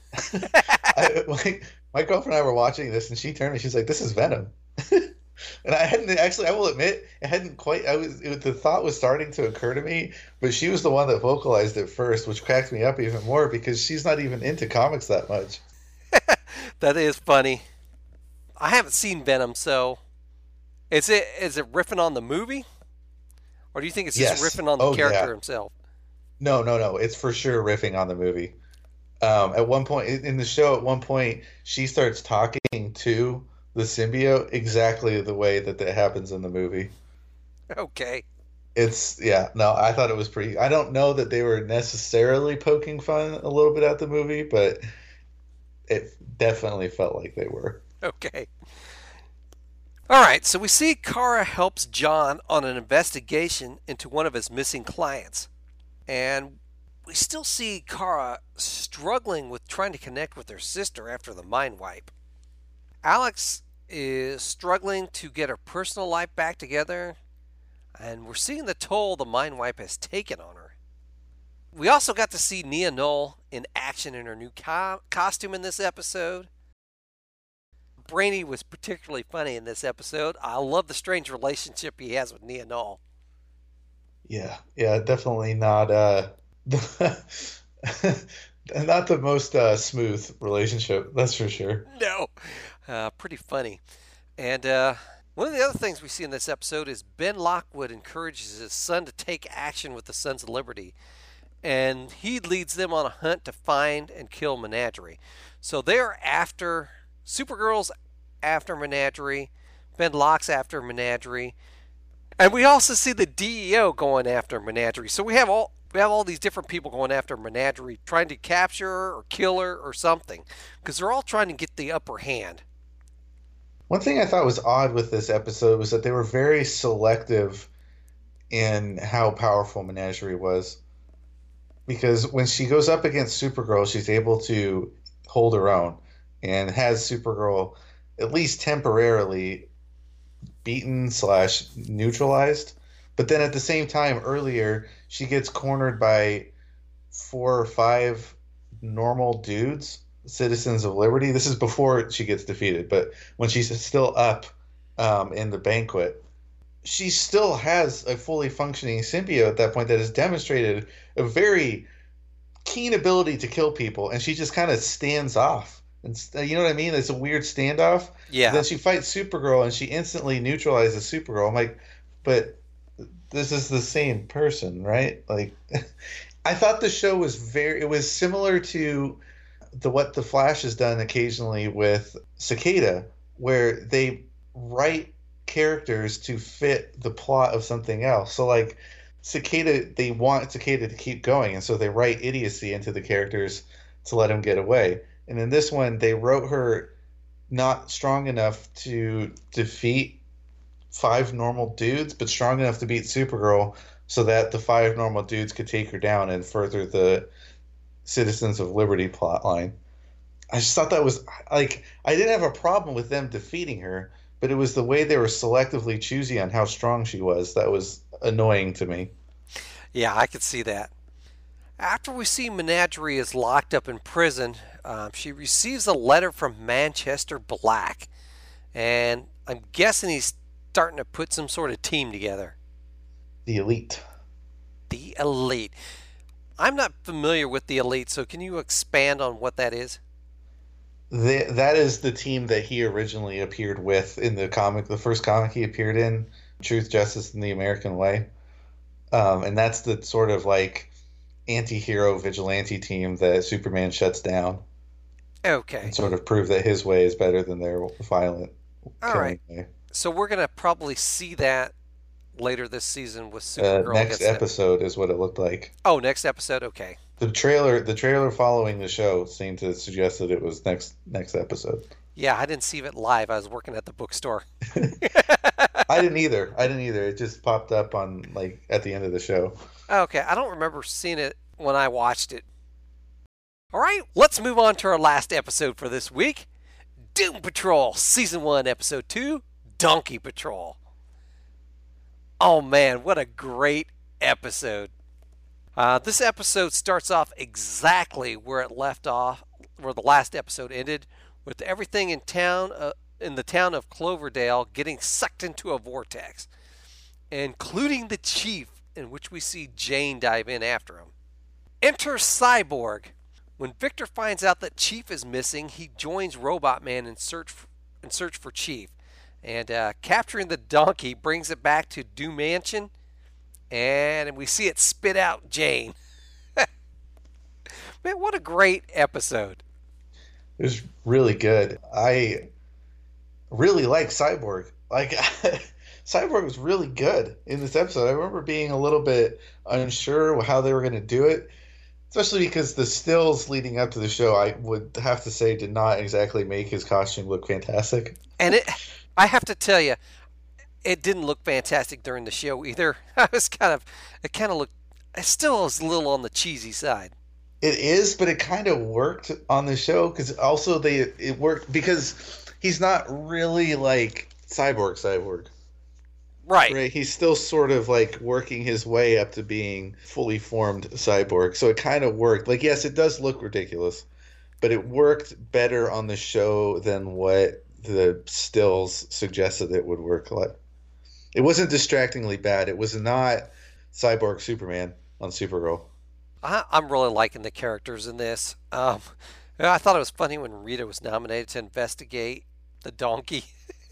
My girlfriend and I were watching this, and she turned to me. She's like, "This is Venom," and I hadn't actually. I will admit, it hadn't quite. The thought was starting to occur to me, but she was the one that vocalized it first, which cracked me up even more because she's not even into comics that much. That is funny. I haven't seen Venom, so is it riffing on the movie, or do you think it's just riffing on the character himself? No. It's for sure riffing on the movie. At one point in the show, she starts talking to the symbiote exactly the way that happens in the movie. Okay. I thought it was pretty. I don't know that they were necessarily poking fun a little bit at the movie, but it definitely felt like they were. Okay. All right, so we see Kara helps John on an investigation into one of his missing clients. And we still see Kara struggling with trying to connect with her sister after the mind wipe. Alex is struggling to get her personal life back together, and we're seeing the toll the mind wipe has taken on her. We also got to see Nia Knoll in action in her new costume in this episode. Brainy was particularly funny in this episode. I love the strange relationship he has with Nia Knoll. Yeah, definitely not not the most smooth relationship, that's for sure. No, pretty funny. And one of the other things we see in this episode is Ben Lockwood encourages his son to take action with the Sons of Liberty, and he leads them on a hunt to find and kill Menagerie. So they're after Supergirl's after Menagerie, Ben Locke's after Menagerie, and we also see the DEO going after Menagerie. So we have all these different people going after Menagerie, trying to capture her or kill her or something, because they're all trying to get the upper hand. One thing I thought was odd with this episode was that they were very selective in how powerful Menagerie was. Because when she goes up against Supergirl, she's able to hold her own and has Supergirl at least temporarily beaten / neutralized. But then at the same time, earlier, she gets cornered by 4 or 5 normal dudes, citizens of Liberty. This is before she gets defeated, but when she's still up in the banquet, she still has a fully functioning symbiote at that point that has demonstrated a very keen ability to kill people, and she just kind of stands off. And you know what I mean? It's a weird standoff. Yeah. Then she fights Supergirl, and she instantly neutralizes Supergirl. I'm like, but this is the same person, right? Like, I thought the show was it was similar to what the Flash has done occasionally with Cicada, where they write characters to fit the plot of something else. So like Cicada, they want Cicada to keep going, and so they write idiocy into the characters to let him get away. And in this one, they wrote her not strong enough to defeat 5 normal dudes, but strong enough to beat Supergirl, so that the 5 normal dudes could take her down and further the Citizens of Liberty plotline. I just thought that was like, I didn't have a problem with them defeating her, but it was the way they were selectively choosy on how strong she was that was annoying to me. Yeah, I could see that. After we see Menagerie is locked up in prison, she receives a letter from Manchester Black, and I'm guessing he's starting to put some sort of team together. The Elite. The Elite. I'm not familiar with the Elite, so can you expand on what that is? That is the team that he originally appeared with in the comic, the first comic he appeared in, Truth, Justice, and the American Way. And that's the sort of like anti-hero vigilante team that Superman shuts down. Okay. And sort of prove that his way is better than their violent All killing right. way. So we're going to probably see that later this season with Supergirl. Next episode is what it looked like. Oh, next episode? Okay. The trailer following the show seemed to suggest that it was next episode. Yeah, I didn't see it live. I was working at the bookstore. I didn't either. It just popped up on like at the end of the show. Okay, I don't remember seeing it when I watched it. All right, let's move on to our last episode for this week. Doom Patrol, Season 1, Episode 2, Donkey Patrol. Oh man, what a great episode. This episode starts off exactly where it left off, where the last episode ended, with everything in the town of Cloverdale getting sucked into a vortex, including the chief, in which we see Jane dive in after him. Enter Cyborg. When Victor finds out that Chief is missing, he joins Robot Man in search for Chief. And capturing the donkey brings it back to Doom Mansion, and we see it spit out Jane. Man, what a great episode. It was really good. I really like Cyborg. Like, Cyborg was really good in this episode. I remember being a little bit unsure how they were going to do it, especially because the stills leading up to the show, I would have to say, did not exactly make his costume look fantastic. And I have to tell you, it didn't look fantastic during the show either. It still was a little on the cheesy side. It is, but it kind of worked on the show because also it worked because he's not really like Cyborg. Right. He's still sort of like working his way up to being fully formed Cyborg. So it kind of worked. Like, yes, it does look ridiculous, but it worked better on the show than what the stills suggested it would work like. It wasn't distractingly bad. It was not Cyborg Superman on Supergirl. I'm really liking the characters in this. I thought it was funny when Rita was nominated to investigate the donkey.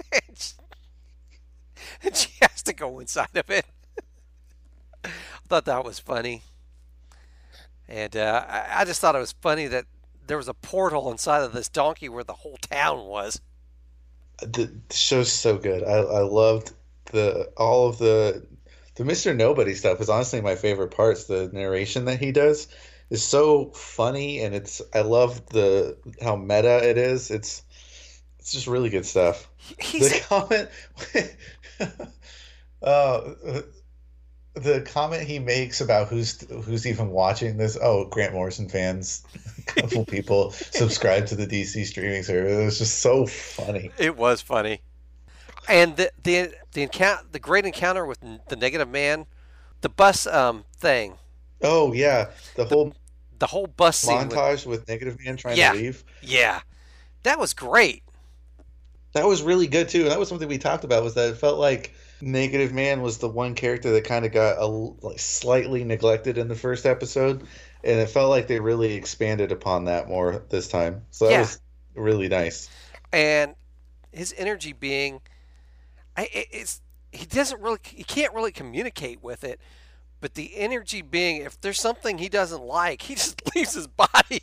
and she has to go inside of it. I thought that was funny. And I just thought it was funny that there was a portal inside of this donkey where the whole town was. The show's so good. I loved all of the Mr. Nobody stuff is honestly my favorite parts. The narration that he does is so funny, and I love how meta it is. It's just really good stuff. The comment he makes about who's even watching this. Oh, Grant Morrison fans. A couple people subscribe to the DC streaming service. It was just so funny. It was funny. And the great encounter with the Negative Man, the bus thing. Oh yeah, the whole bus montage with Negative Man trying to leave. Yeah, that was great. That was really good too. That was something we talked about. Was that it felt like Negative Man was the one character that kind of got slightly neglected in the first episode, and it felt like they really expanded upon that more this time. So that was really nice. And his energy being. He can't really communicate with it, but the energy being, if there's something he doesn't like, he just leaves his body.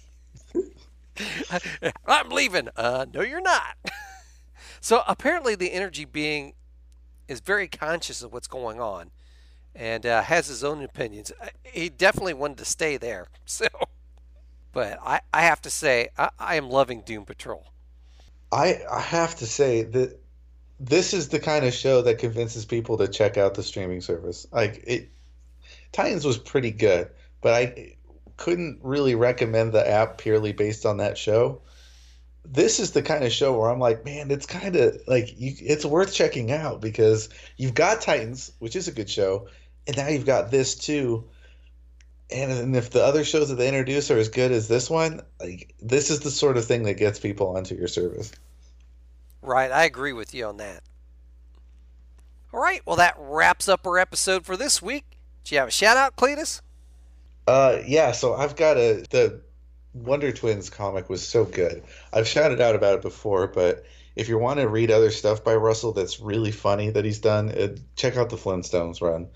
I'm leaving. No, you're not. So apparently the energy being is very conscious of what's going on and has his own opinions. He definitely wanted to stay there. So, but I have to say, I am loving Doom Patrol. I have to say that this is the kind of show that convinces people to check out the streaming service. Titans was pretty good, but I couldn't really recommend the app purely based on that show. This is the kind of show where I'm like, man, it's kind of like it's worth checking out because you've got Titans, which is a good show, and now you've got this too. And if the other shows that they introduce are as good as this one, like this is the sort of thing that gets people onto your service. Right, I agree with you on that. All right, well, that wraps up our episode for this week. Do you have a shout-out, Cletus? Yeah, so I've got the Wonder Twins comic was so good. I've shouted out about it before, but if you want to read other stuff by Russell that's really funny that he's done, check out the Flintstones run.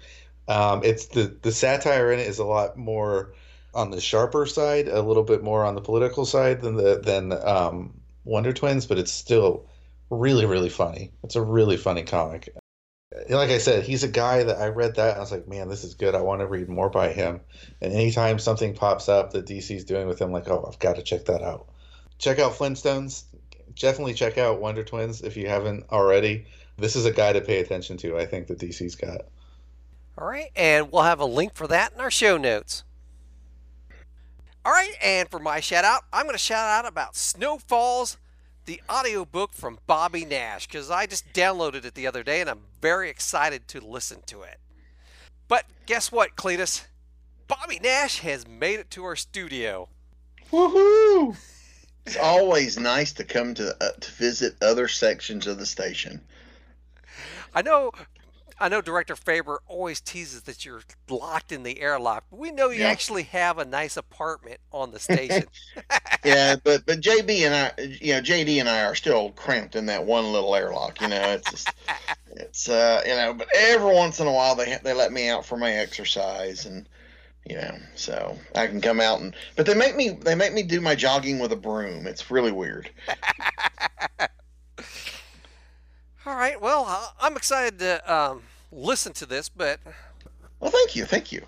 It's the satire in it is a lot more on the sharper side, a little bit more on the political side than Wonder Twins, but it's still really, really funny. It's a really funny comic. Like I said, he's a guy that I read that and I was like, man, this is good. I want to read more by him. And anytime something pops up that DC's doing with him, like, oh, I've got to check that out. Check out Flintstones. Definitely check out Wonder Twins if you haven't already. This is a guy to pay attention to, I think, that DC's got. All right, and we'll have a link for that in our show notes. All right, and for my shout out, I'm going to shout out about Snowfalls, the audiobook from Bobby Nash, because I just downloaded it the other day and I'm very excited to listen to it. But guess what, Cletus? Bobby Nash has made it to our studio. Woohoo! It's always nice to come to visit other sections of the station. I know Director Faber always teases that you're locked in the airlock, but we know you actually have a nice apartment on the station. Yeah, but JD and I are still cramped in that one little airlock. It's but every once in a while they let me out for my exercise, and so I can come out but they make me do my jogging with a broom. It's really weird. All right, well, I'm excited to listen to this, but well, thank you.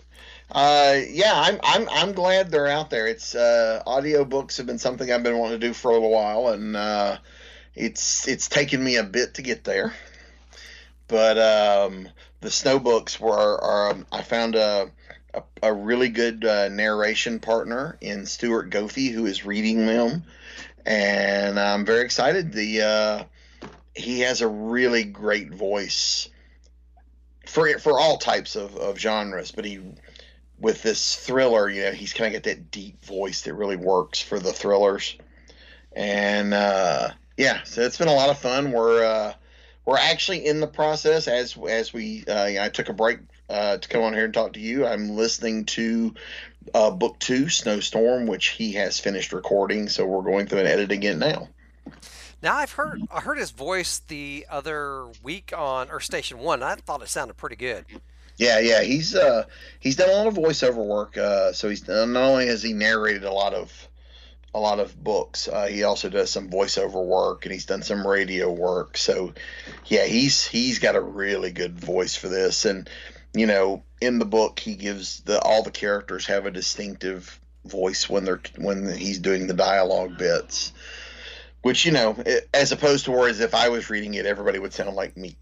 I'm glad they're out there. It's audiobooks have been something I've been wanting to do for a little while, and it's taken me a bit to get there. But the Snow books are I found a really good narration partner in Stuart Goethey, who is reading them, and I'm very excited. He has a really great voice for all types of genres, but with this thriller, he's kind of got that deep voice that really works for the thrillers. And so it's been a lot of fun. We're actually in the process as we I took a break to come on here and talk to you. I'm listening to book 2, Snowstorm, which he has finished recording, so we're going through and editing it now. Now I heard his voice the other week on Station 1. I thought it sounded pretty good. Yeah, he's done a lot of voiceover work. So he's not only has he narrated a lot of books, he also does some voiceover work, and he's done some radio work. So yeah, he's got a really good voice for this. And in the book, he gives all the characters have a distinctive voice when he's doing the dialogue bits. Which, as opposed to whereas if I was reading it, everybody would sound like me.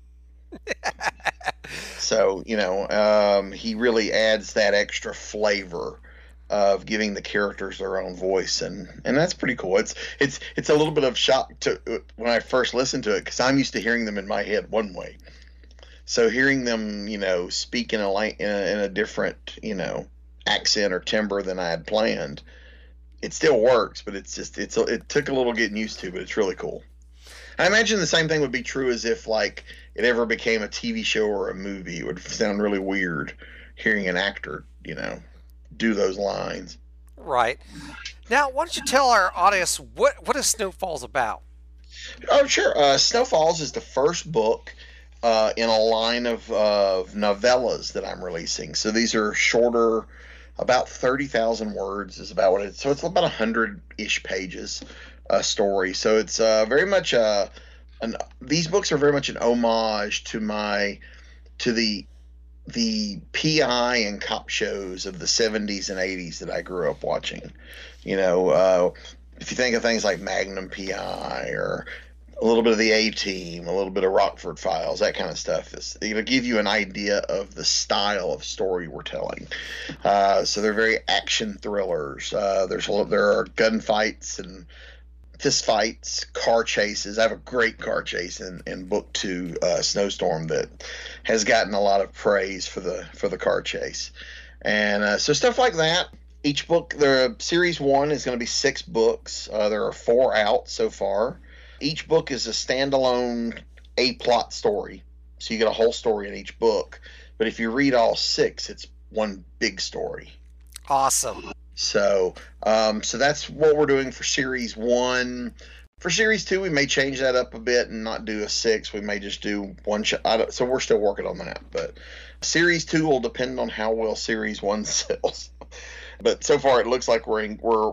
So, he really adds that extra flavor of giving the characters their own voice, and that's pretty cool. It's a little bit of shock to when I first listened to it, because I'm used to hearing them in my head one way. So hearing them, speak in a different, accent or timbre than I had planned, it still works, but it took a little getting used to, but it's really cool. I imagine the same thing would be true as if it ever became a TV show or a movie. It would sound really weird hearing an actor, do those lines. Right. Now, why don't you tell our audience what is Snowfalls about? Oh, sure. Snowfalls is the first book in a line of novellas that I'm releasing. So these are shorter, about 30,000 words is about what it is. So it's about 100-ish pages a story. So it's very much these books are very much an homage to the PI and cop shows of the 70s and 80s that I grew up watching. If you think of things like Magnum PI or a little bit of the A-Team, a little bit of Rockford Files, that kind of stuff. It'll give you an idea of the style of story we're telling. So they're very action thrillers. There are gunfights and fist fights, car chases. I have a great car chase in book 2, Snowstorm, that has gotten a lot of praise for the car chase. And so stuff like that. Each book, the series 1 is going to be 6 books. There are 4 out so far. Each book is a standalone A-plot story, so you get a whole story in each book. But if you read all 6, it's one big story. Awesome. So that's what we're doing for Series 1. For Series 2, we may change that up a bit and not do a 6. We may just do one shot. So we're still working on that. But Series 2 will depend on how well Series 1 sells. But so far, it looks like we're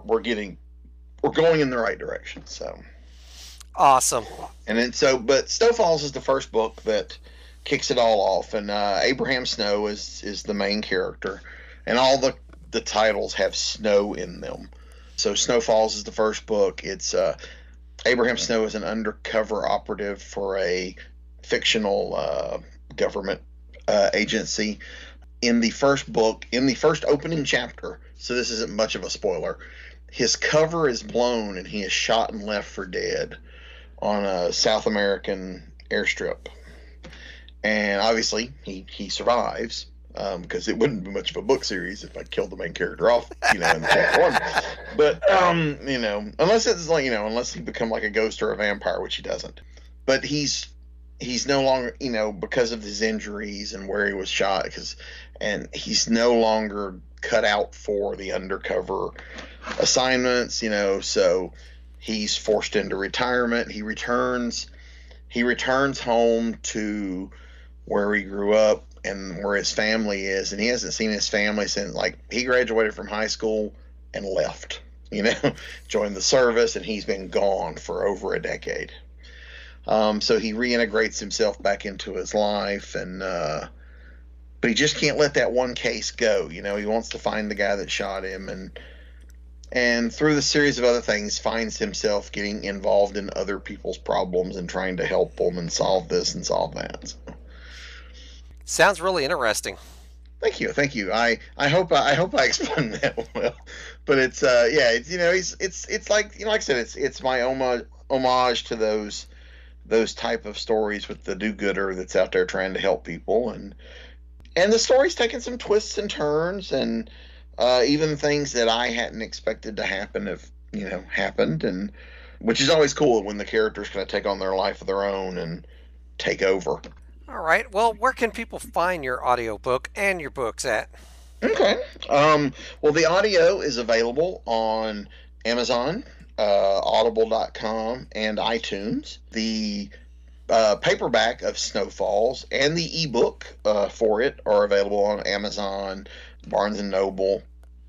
going in the right direction. So awesome. And then but Snow Falls is the first book that kicks it all off, and Abraham Snow is the main character, and all the titles have snow in them. So Snow Falls is the first book. It's Abraham Snow is an undercover operative for a fictional government agency. In the first book, in the first opening chapter, so this isn't much of a spoiler, his cover is blown and he is shot and left for dead on a South American airstrip. And obviously, he survives, because it wouldn't be much of a book series if I killed the main character off, in chapter 1. But, unless it's unless he become like a ghost or a vampire, which he doesn't. But he's no longer, because of his injuries and where he was shot, and he's no longer cut out for the undercover assignments, so he's forced into retirement. He returns home to where he grew up and where his family is, and he hasn't seen his family since he graduated from high school and left, joined the service, and he's been gone for over a decade. So he reintegrates himself back into his life, and but he just can't let that one case go. He wants to find the guy that shot him, and through the series of other things, finds himself getting involved in other people's problems and trying to help them and solve this and solve that. So. Sounds really interesting. Thank you. I hope I explained that well, but it's it's like like I said, it's my homage to those type of stories with the do-gooder that's out there trying to help people, and the story's taken some twists and turns, and even things that I hadn't expected to happen have happened, and which is always cool when the characters kind of take on their life of their own and take over. All right. Well, where can people find your audiobook and your books at? Okay. Well, the audio is available on Amazon, Audible.com, and iTunes. The paperback of Snow Falls and the ebook for it are available on Amazon, Barnes and Noble,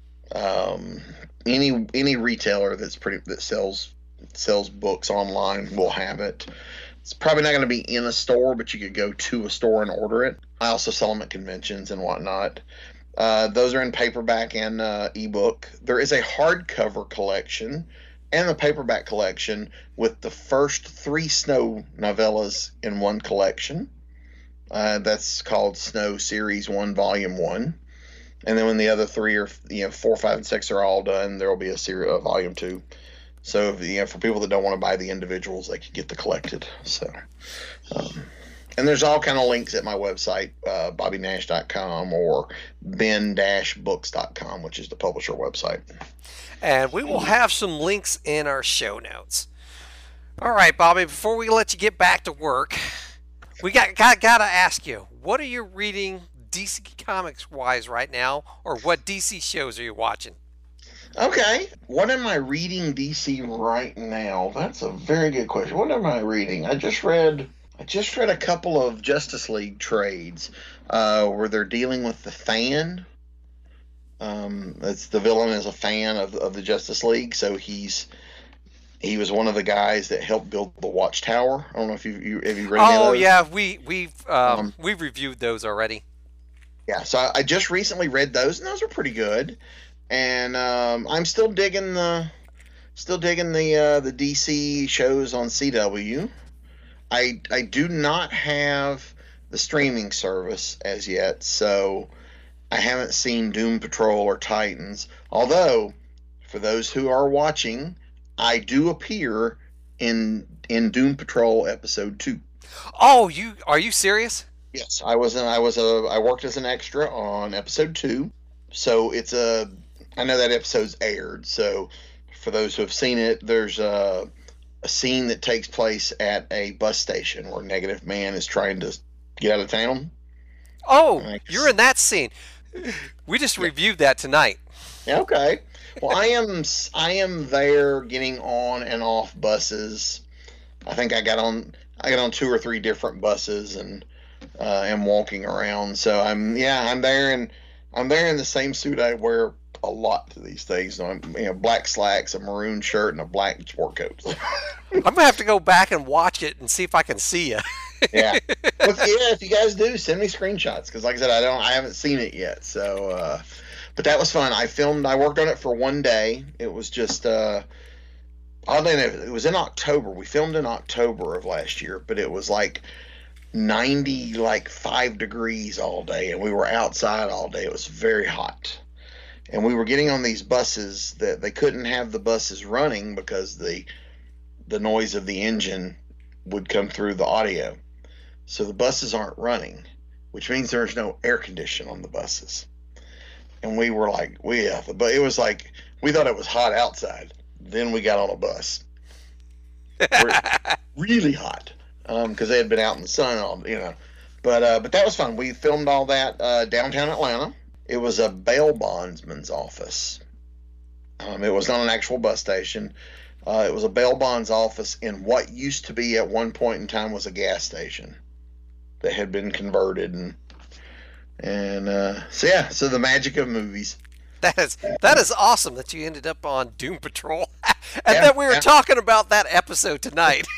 any retailer that sells books online will have it. It's probably not going to be in a store, but you could go to a store and order it. I also sell them at conventions and whatnot. Those are in paperback and ebook. There is a hardcover collection and a paperback collection with the first 3 Snow novellas in one collection. That's called Snow Series 1, Volume 1. And then when the other 3 are, 4, 5, and 6 are all done, there will be a Volume 2. So, for people that don't want to buy the individuals, they can get the collected. So, and there's all kind of links at my website, bobbynash.com or ben-books.com, which is the publisher website. And we will have some links in our show notes. All right, Bobby, before we let you get back to work, we got to ask you, what are you reading DC Comics-wise right now, or what DC shows are you watching? Okay. What am I reading DC right now? That's a very good question. What am I reading? I just read a couple of Justice League trades where they're dealing with the Fan. It's the villain is a fan of the Justice League, so he was one of the guys that helped build the Watchtower. I don't know if have you read any of those? Oh yeah, we've reviewed those already. Yeah, so I just recently read those, and those are pretty good. And I'm still digging the DC shows on CW. I do not have the streaming service as yet, so I haven't seen Doom Patrol or Titans. Although, for those who are watching, I do appear in Doom Patrol episode 2. Oh, are you serious? Yes, I worked as an extra on episode 2. So I know that episode's aired, so for those who have seen it, there's a scene that takes place at a bus station where Negative Man is trying to get out of town. Oh, you're in that scene. We just reviewed that tonight. Okay. Well, I am there getting on and off buses. I think I got on 2 or 3 different buses and am walking around. So I'm there in the same suit I wear a lot to these things. So I'm, black slacks, a maroon shirt, and a black sport coat. I'm gonna have to go back and watch it and see if I can see you. Yeah. Well, if you guys do, send me screenshots because, like I said, I haven't seen it yet. So, but that was fun. I worked on it for one day. It was just oddly enough, it was in October. We filmed in October of last year, but it was like 5 degrees all day, and we were outside all day. It was very hot. And we were getting on these buses that they couldn't have the buses running because the noise of the engine would come through the audio. So the buses aren't running, which means there's no air conditioning on the buses. And we were like, but it was like, we thought it was hot outside. Then we got on a bus. Really hot. Because they had been out in the sun, but that was fun. We filmed all that downtown Atlanta. It was a bail bondsman's office. It was not an actual bus station. It was a bail bonds office in what used to be at one point in time was a gas station that had been converted, so the magic of movies. That is awesome that you ended up on Doom Patrol, and that we were talking about that episode tonight.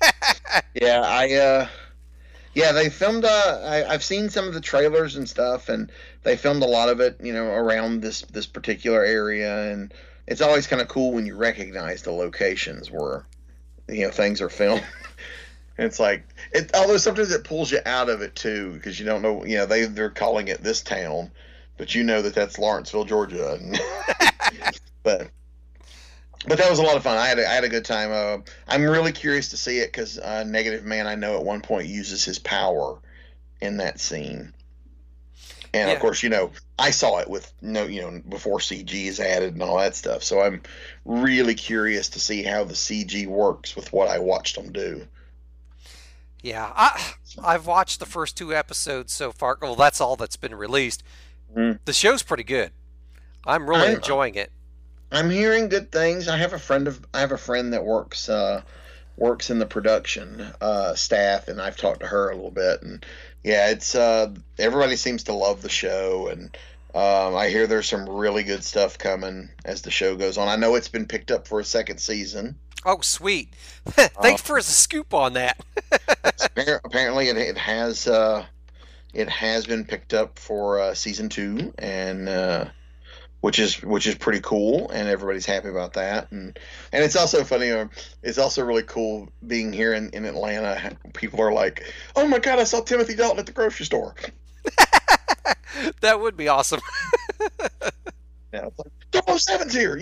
They filmed. I've seen some of the trailers and stuff, and they filmed a lot of it, around this particular area, and it's always kind of cool when you recognize the locations where, things are filmed. It's like although sometimes it pulls you out of it too because you don't know. They're calling it this town, but that's Lawrenceville, Georgia. But that was a lot of fun. I had a good time. I'm really curious to see it because Negative Man, I know at one point uses his power in that scene, and of course, I saw it with before CG is added and all that stuff. So I'm really curious to see how the CG works with what I watched them do. Yeah, I've watched the first 2 episodes so far. Well, that's all that's been released. Mm-hmm. The show's pretty good. I'm really enjoying it. I'm hearing good things. I have a friend that works in the production staff, and I've talked to her a little bit. And it's everybody seems to love the show, and I hear there's some really good stuff coming as the show goes on. I know it's been picked up for a second season. Oh, sweet! Thanks for the scoop on that. Apparently, it has been picked up for season 2, and which is pretty cool, and everybody's happy about that. And it's also funny. It's also really cool being here in Atlanta. People are like, "Oh my God, I saw Timothy Dalton at the grocery store." That would be awesome. It's like 007's here,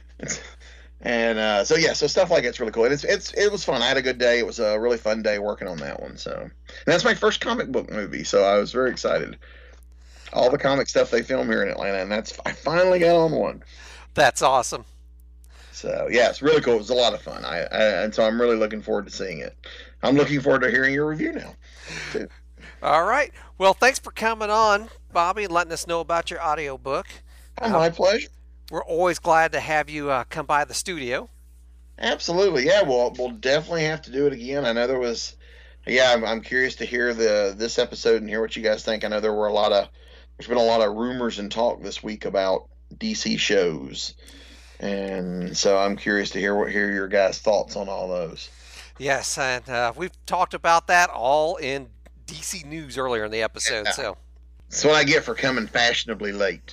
And so stuff like it's really cool. And it was fun. I had a good day. It was a really fun day working on that one. So and that's my first comic book movie, so I was very excited. All the comic stuff they film here in Atlanta, and I finally got on one. That's awesome. So it's really cool. It was a lot of fun. And so I'm really looking forward to seeing it. I'm looking forward to hearing your review now, too. All right. Well, thanks for coming on, Bobby, and letting us know about your audiobook. My pleasure. We're always glad to have you come by the studio. Absolutely. Yeah, we'll definitely have to do it again. I know there was, I'm curious to hear this episode and hear what you guys think. I know there's been a lot of rumors and talk this week about DC shows. And so I'm curious to hear your guys' thoughts on all those. Yes, and we've talked about that all in DC News earlier in the episode. Yeah. So that's what I get for coming fashionably late.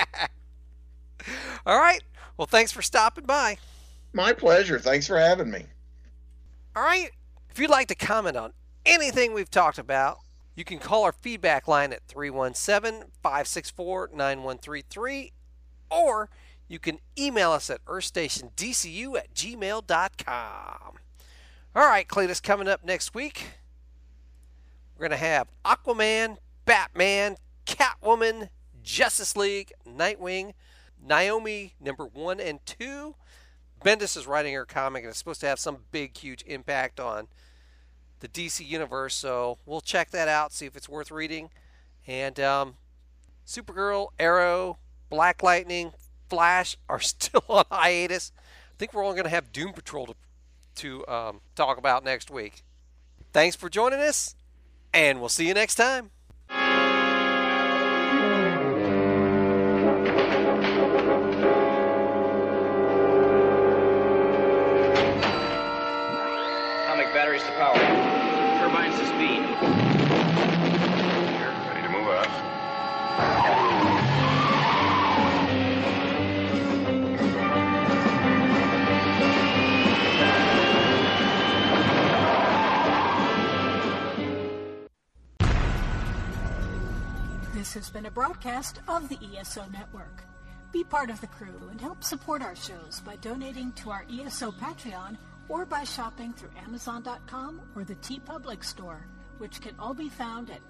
All right. Well, thanks for stopping by. My pleasure. Thanks for having me. All right. If you'd like to comment on anything we've talked about, you can call our feedback line at 317-564-9133, or you can email us at earthstationdcu@gmail.com. All right, Cletus, coming up next week, we're going to have Aquaman, Batman, Catwoman, Justice League, Nightwing, Naomi number 1 and 2. Bendis is writing her comic, and it's supposed to have some big, huge impact on the DC universe, so we'll check that out, see if it's worth reading. And Supergirl, Arrow, Black Lightning, Flash are still on hiatus. I think we're only going to have Doom Patrol to talk about next week. Thanks for joining us, and we'll see you next time. Atomic batteries to power. Turbines to speed. Here, ready to move out. This has been a broadcast of the ESO Network. Be part of the crew and help support our shows by donating to our ESO Patreon or by shopping through Amazon.com or the TeePublic store, which can all be found at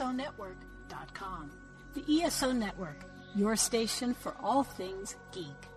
www.esonetwork.com. The ESO Network, your station for all things geek.